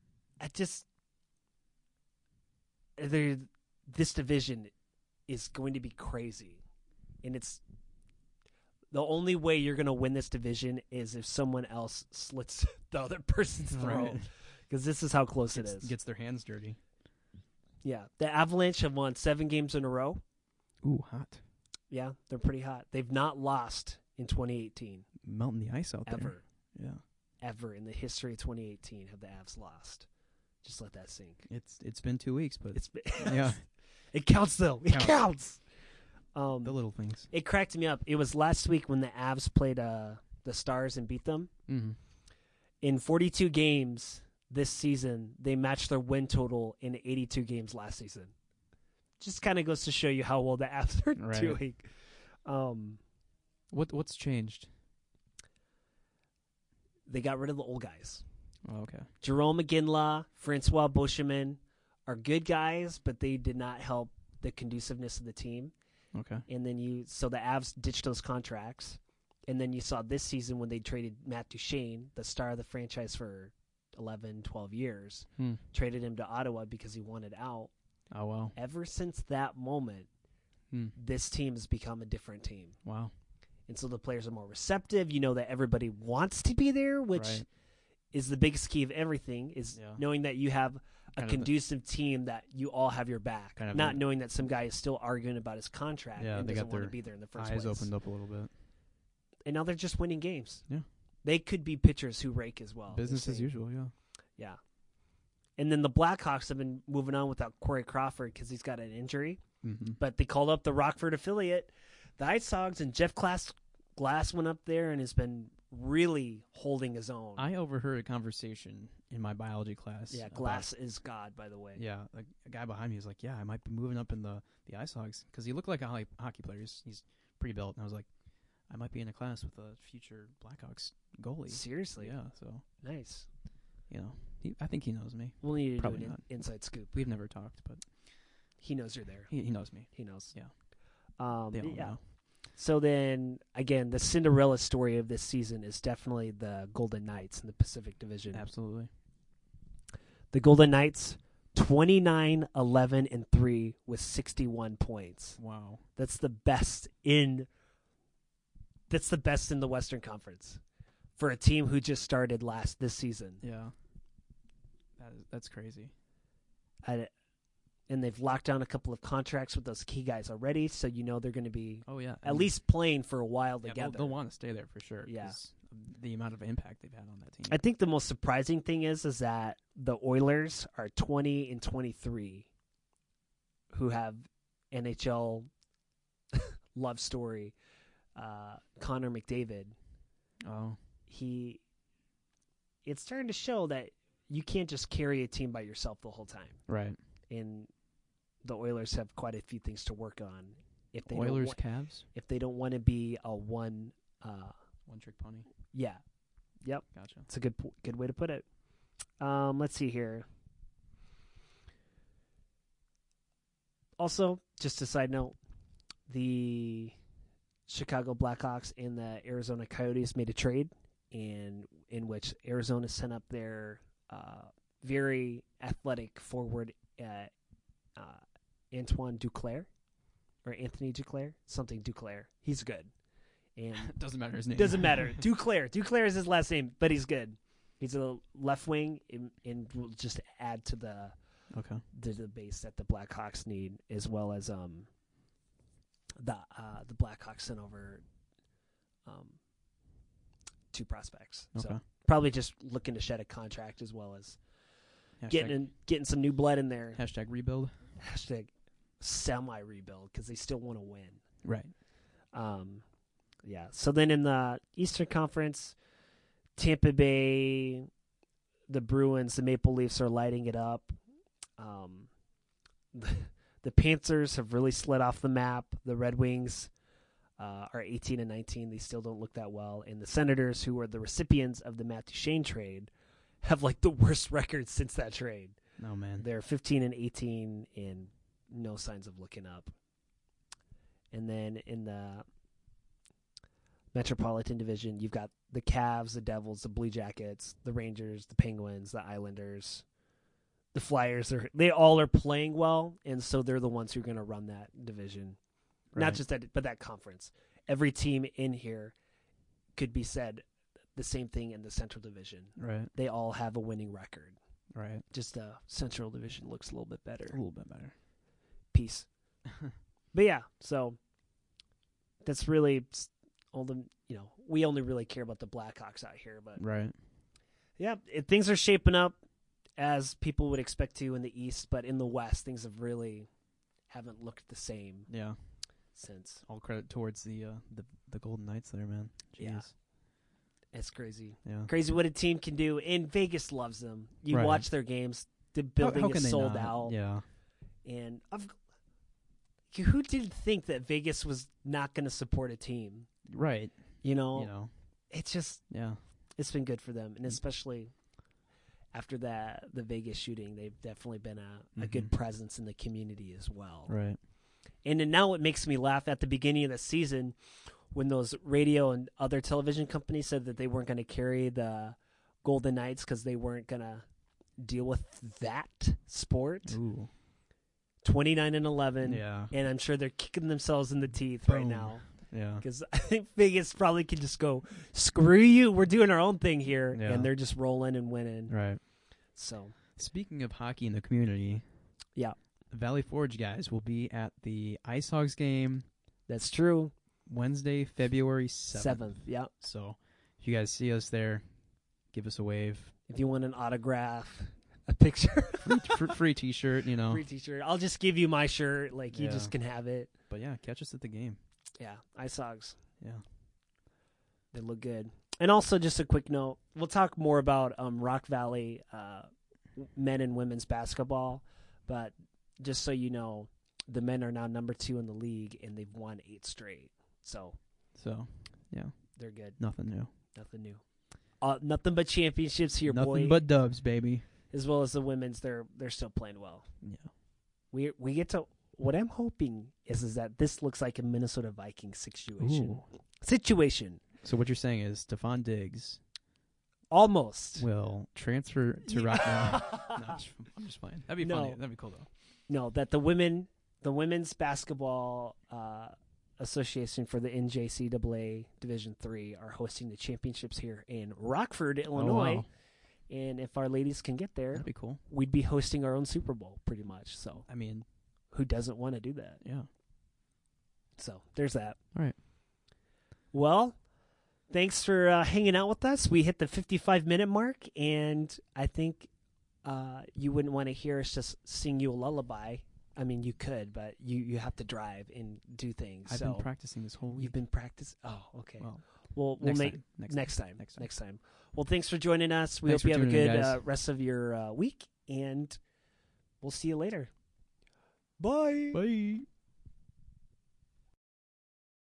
[SPEAKER 1] This division is going to be crazy. And it's the only way you're going to win this division is if someone else slits the other person's throat. Because this is how close it is.
[SPEAKER 2] Gets their hands dirty.
[SPEAKER 1] Yeah. The Avalanche have won 7 games in a row.
[SPEAKER 2] Ooh, hot.
[SPEAKER 1] Yeah, they're pretty hot. They've not lost in 2018.
[SPEAKER 2] Melting the ice out there.
[SPEAKER 1] Ever.
[SPEAKER 2] Yeah.
[SPEAKER 1] Ever in the history of 2018 have the Avs lost. Just let that sink.
[SPEAKER 2] It's been 2 weeks, but
[SPEAKER 1] yeah. It counts, though. It counts.
[SPEAKER 2] The little things.
[SPEAKER 1] It cracked me up. It was last week when the Avs played the Stars and beat them.
[SPEAKER 2] Mm-hmm.
[SPEAKER 1] In 42 games this season, they matched their win total in 82 games last season. Just kind of goes to show you how well the Avs are doing.
[SPEAKER 2] What's changed?
[SPEAKER 1] They got rid of the old guys.
[SPEAKER 2] Oh, okay.
[SPEAKER 1] Jerome McGinley, Francois Beauchemin are good guys, but they did not help the conduciveness of the team.
[SPEAKER 2] Okay.
[SPEAKER 1] And then so the Avs ditched those contracts. And then you saw this season when they traded Matt Duchene, the star of the franchise for 11, 12 years, traded him to Ottawa because he wanted out.
[SPEAKER 2] Oh, wow.
[SPEAKER 1] Ever since that moment, this team has become a different team.
[SPEAKER 2] Wow.
[SPEAKER 1] And so the players are more receptive. You know that everybody wants to be there, which is the biggest key of everything, is knowing that you have a conducive team that you all have your back, not knowing that some guy is still arguing about his contract and doesn't want to be there in the first place.
[SPEAKER 2] Eyes opened up a little bit.
[SPEAKER 1] And now they're just winning games.
[SPEAKER 2] Yeah.
[SPEAKER 1] They could be pitchers who rake as well.
[SPEAKER 2] Business as usual, yeah.
[SPEAKER 1] Yeah. And then the Blackhawks have been moving on without Corey Crawford because he's got an injury.
[SPEAKER 2] Mm-hmm.
[SPEAKER 1] But they called up the Rockford affiliate, the Ice Hogs, and Jeff Glass went up there and has been really holding his own.
[SPEAKER 2] I overheard a conversation in my biology class.
[SPEAKER 1] Yeah, Glass is God, by the way.
[SPEAKER 2] Yeah, a guy behind me was like, yeah, I might be moving up in the Ice Hogs because he looked like a hockey player. He's pretty built. And I was like, I might be in a class with a future Blackhawks goalie.
[SPEAKER 1] Seriously?
[SPEAKER 2] Yeah, so.
[SPEAKER 1] Nice.
[SPEAKER 2] You know, I think he knows me.
[SPEAKER 1] We'll need to
[SPEAKER 2] Probably
[SPEAKER 1] do an
[SPEAKER 2] not.
[SPEAKER 1] Inside scoop.
[SPEAKER 2] We've never talked, but.
[SPEAKER 1] He knows you're there.
[SPEAKER 2] He knows me.
[SPEAKER 1] He knows.
[SPEAKER 2] Yeah.
[SPEAKER 1] They all
[SPEAKER 2] know.
[SPEAKER 1] So then, again, the Cinderella story of this season is definitely the Golden Knights in the Pacific Division.
[SPEAKER 2] Absolutely.
[SPEAKER 1] The Golden Knights, 29-11-3 with 61 points.
[SPEAKER 2] Wow.
[SPEAKER 1] That's the best in the Western Conference for a team who just started this season.
[SPEAKER 2] Yeah. That's crazy.
[SPEAKER 1] And they've locked down a couple of contracts with those key guys already, so you know they're going to be at least playing for a while together.
[SPEAKER 2] They'll want to stay there for sure.
[SPEAKER 1] Yeah.
[SPEAKER 2] The amount of impact they've had on that team.
[SPEAKER 1] I think the most surprising thing is that the Oilers are 20-23, who have NHL love story, Connor McDavid.
[SPEAKER 2] Oh,
[SPEAKER 1] It's starting to show that you can't just carry a team by yourself the whole time.
[SPEAKER 2] right.
[SPEAKER 1] And the Oilers have quite a few things to work on. If they
[SPEAKER 2] Oilers, Cavs,
[SPEAKER 1] if they don't want to be a one
[SPEAKER 2] one-trick pony.
[SPEAKER 1] yeah. Yep.
[SPEAKER 2] Gotcha.
[SPEAKER 1] It's a good way to put it. Let's see here. Also, just a side note, the Chicago Blackhawks and the Arizona Coyotes made a trade, in which Arizona sent up their very athletic forward Antoine Duclair, or Anthony Duclair, something Duclair. He's good. And
[SPEAKER 2] Doesn't matter his name.
[SPEAKER 1] doesn't matter. Duclair. Duclair is his last name, but he's good. He's a left wing and will just add to the base that the Blackhawks need, as well as the Blackhawks sent over 2 prospects.
[SPEAKER 2] Okay.
[SPEAKER 1] So probably just looking to shed a contract, as well as getting some new blood in there.
[SPEAKER 2] Hashtag rebuild.
[SPEAKER 1] Hashtag semi-rebuild, because they still want to win.
[SPEAKER 2] Right.
[SPEAKER 1] Yeah. So then in the Eastern Conference, Tampa Bay, the Bruins, the Maple Leafs are lighting it up. The Panthers have really slid off the map. The Red Wings are 18-19. They still don't look that well. And the Senators, who are the recipients of the Matt Duchene trade, have like the worst record since that trade.
[SPEAKER 2] Oh, man.
[SPEAKER 1] They're 15-18 and no signs of looking up. And then in the Metropolitan Division, you've got the Cavs, the Devils, the Blue Jackets, the Rangers, the Penguins, the Islanders, the Flyers. They all are playing well, and so they're the ones who are going to run that division.
[SPEAKER 2] Right.
[SPEAKER 1] Not just that, but that conference. Every team in here could be said the same thing in the Central Division.
[SPEAKER 2] Right.
[SPEAKER 1] They all have a winning record.
[SPEAKER 2] Right.
[SPEAKER 1] Just the Central Division looks a little bit better.
[SPEAKER 2] A little bit better.
[SPEAKER 1] Peace. But yeah, so that's really all the, we only really care about the Blackhawks out here, but
[SPEAKER 2] Right.
[SPEAKER 1] yeah, things are shaping up as people would expect to in the East, but in the West, things haven't looked the same
[SPEAKER 2] Yeah.
[SPEAKER 1] since.
[SPEAKER 2] All credit towards the Golden Knights there, man. Jeez.
[SPEAKER 1] Yeah. It's crazy.
[SPEAKER 2] Yeah.
[SPEAKER 1] Crazy what a team can do, and Vegas loves them. You
[SPEAKER 2] Right.
[SPEAKER 1] watch their games, the building
[SPEAKER 2] How can
[SPEAKER 1] is
[SPEAKER 2] they
[SPEAKER 1] sold
[SPEAKER 2] not?
[SPEAKER 1] out.
[SPEAKER 2] Yeah.
[SPEAKER 1] And who did think that Vegas was not going to support a team?
[SPEAKER 2] Right.
[SPEAKER 1] It's just,
[SPEAKER 2] Yeah.
[SPEAKER 1] it's been good for them, and especially after the Vegas shooting, they've definitely been a good presence in the community as well.
[SPEAKER 2] Right.
[SPEAKER 1] And then now it makes me laugh at the beginning of the season when those radio and other television companies said that they weren't going to carry the Golden Knights because they weren't going to deal with that sport.
[SPEAKER 2] Ooh.
[SPEAKER 1] 29-11.
[SPEAKER 2] Yeah.
[SPEAKER 1] And I'm sure they're kicking themselves in the teeth right
[SPEAKER 2] Boom.
[SPEAKER 1] now.
[SPEAKER 2] Yeah.
[SPEAKER 1] Because I think Vegas probably could just go, screw you, we're doing our own thing here.
[SPEAKER 2] Yeah.
[SPEAKER 1] And they're just rolling and winning.
[SPEAKER 2] Right.
[SPEAKER 1] So,
[SPEAKER 2] Speaking of hockey in the community,
[SPEAKER 1] yeah,
[SPEAKER 2] the Valley Forge guys will be at the Ice Hogs game
[SPEAKER 1] that's true.
[SPEAKER 2] Wednesday, February 7th.
[SPEAKER 1] Yeah.
[SPEAKER 2] So if you guys see us there, give us a wave.
[SPEAKER 1] If you want an autograph, a picture,
[SPEAKER 2] Free T-shirt,
[SPEAKER 1] free T-shirt. I'll just give you my shirt. Like, you
[SPEAKER 2] Yeah.
[SPEAKER 1] just can have it.
[SPEAKER 2] But yeah, catch us at the game.
[SPEAKER 1] Yeah, Ice Hogs.
[SPEAKER 2] Yeah.
[SPEAKER 1] They look good. And also, just a quick note, we'll talk more about Rock Valley men and women's basketball. But just so you know, the men are now number 2 in the league, and they've won 8 straight. So,
[SPEAKER 2] Yeah.
[SPEAKER 1] they're good.
[SPEAKER 2] Nothing new.
[SPEAKER 1] Nothing new. Nothing but championships here,
[SPEAKER 2] Nothing
[SPEAKER 1] boy.
[SPEAKER 2] but dubs, baby.
[SPEAKER 1] As well as the women's, they're still playing well.
[SPEAKER 2] Yeah.
[SPEAKER 1] We get to. What I'm hoping is that this looks like a Minnesota Vikings situation.
[SPEAKER 2] So what you're saying is Stephon Diggs
[SPEAKER 1] Almost.
[SPEAKER 2] will transfer to Rock Valley. No, I'm just playing. That'd be
[SPEAKER 1] No.
[SPEAKER 2] funny. That'd be cool though.
[SPEAKER 1] No, that the women's basketball association for the NJCAA Division III are hosting the championships here in Rockford, Illinois.
[SPEAKER 2] wow.
[SPEAKER 1] And if our ladies can get there,
[SPEAKER 2] That'd be cool.
[SPEAKER 1] we'd be hosting our own Super Bowl, pretty much. So
[SPEAKER 2] I mean,
[SPEAKER 1] who doesn't want to do that?
[SPEAKER 2] yeah.
[SPEAKER 1] So there's that.
[SPEAKER 2] All right.
[SPEAKER 1] Well, thanks for hanging out with us. We hit the 55-minute mark, and I think you wouldn't want to hear us just sing you a lullaby I mean, you could, but you have to drive and do things.
[SPEAKER 2] I've been practicing this whole week.
[SPEAKER 1] You've been practicing? Oh, okay.
[SPEAKER 2] Well,
[SPEAKER 1] We'll make next time. Well, thanks for joining us. We hope you have a good rest of your week, and we'll see you later. Bye.
[SPEAKER 2] Bye.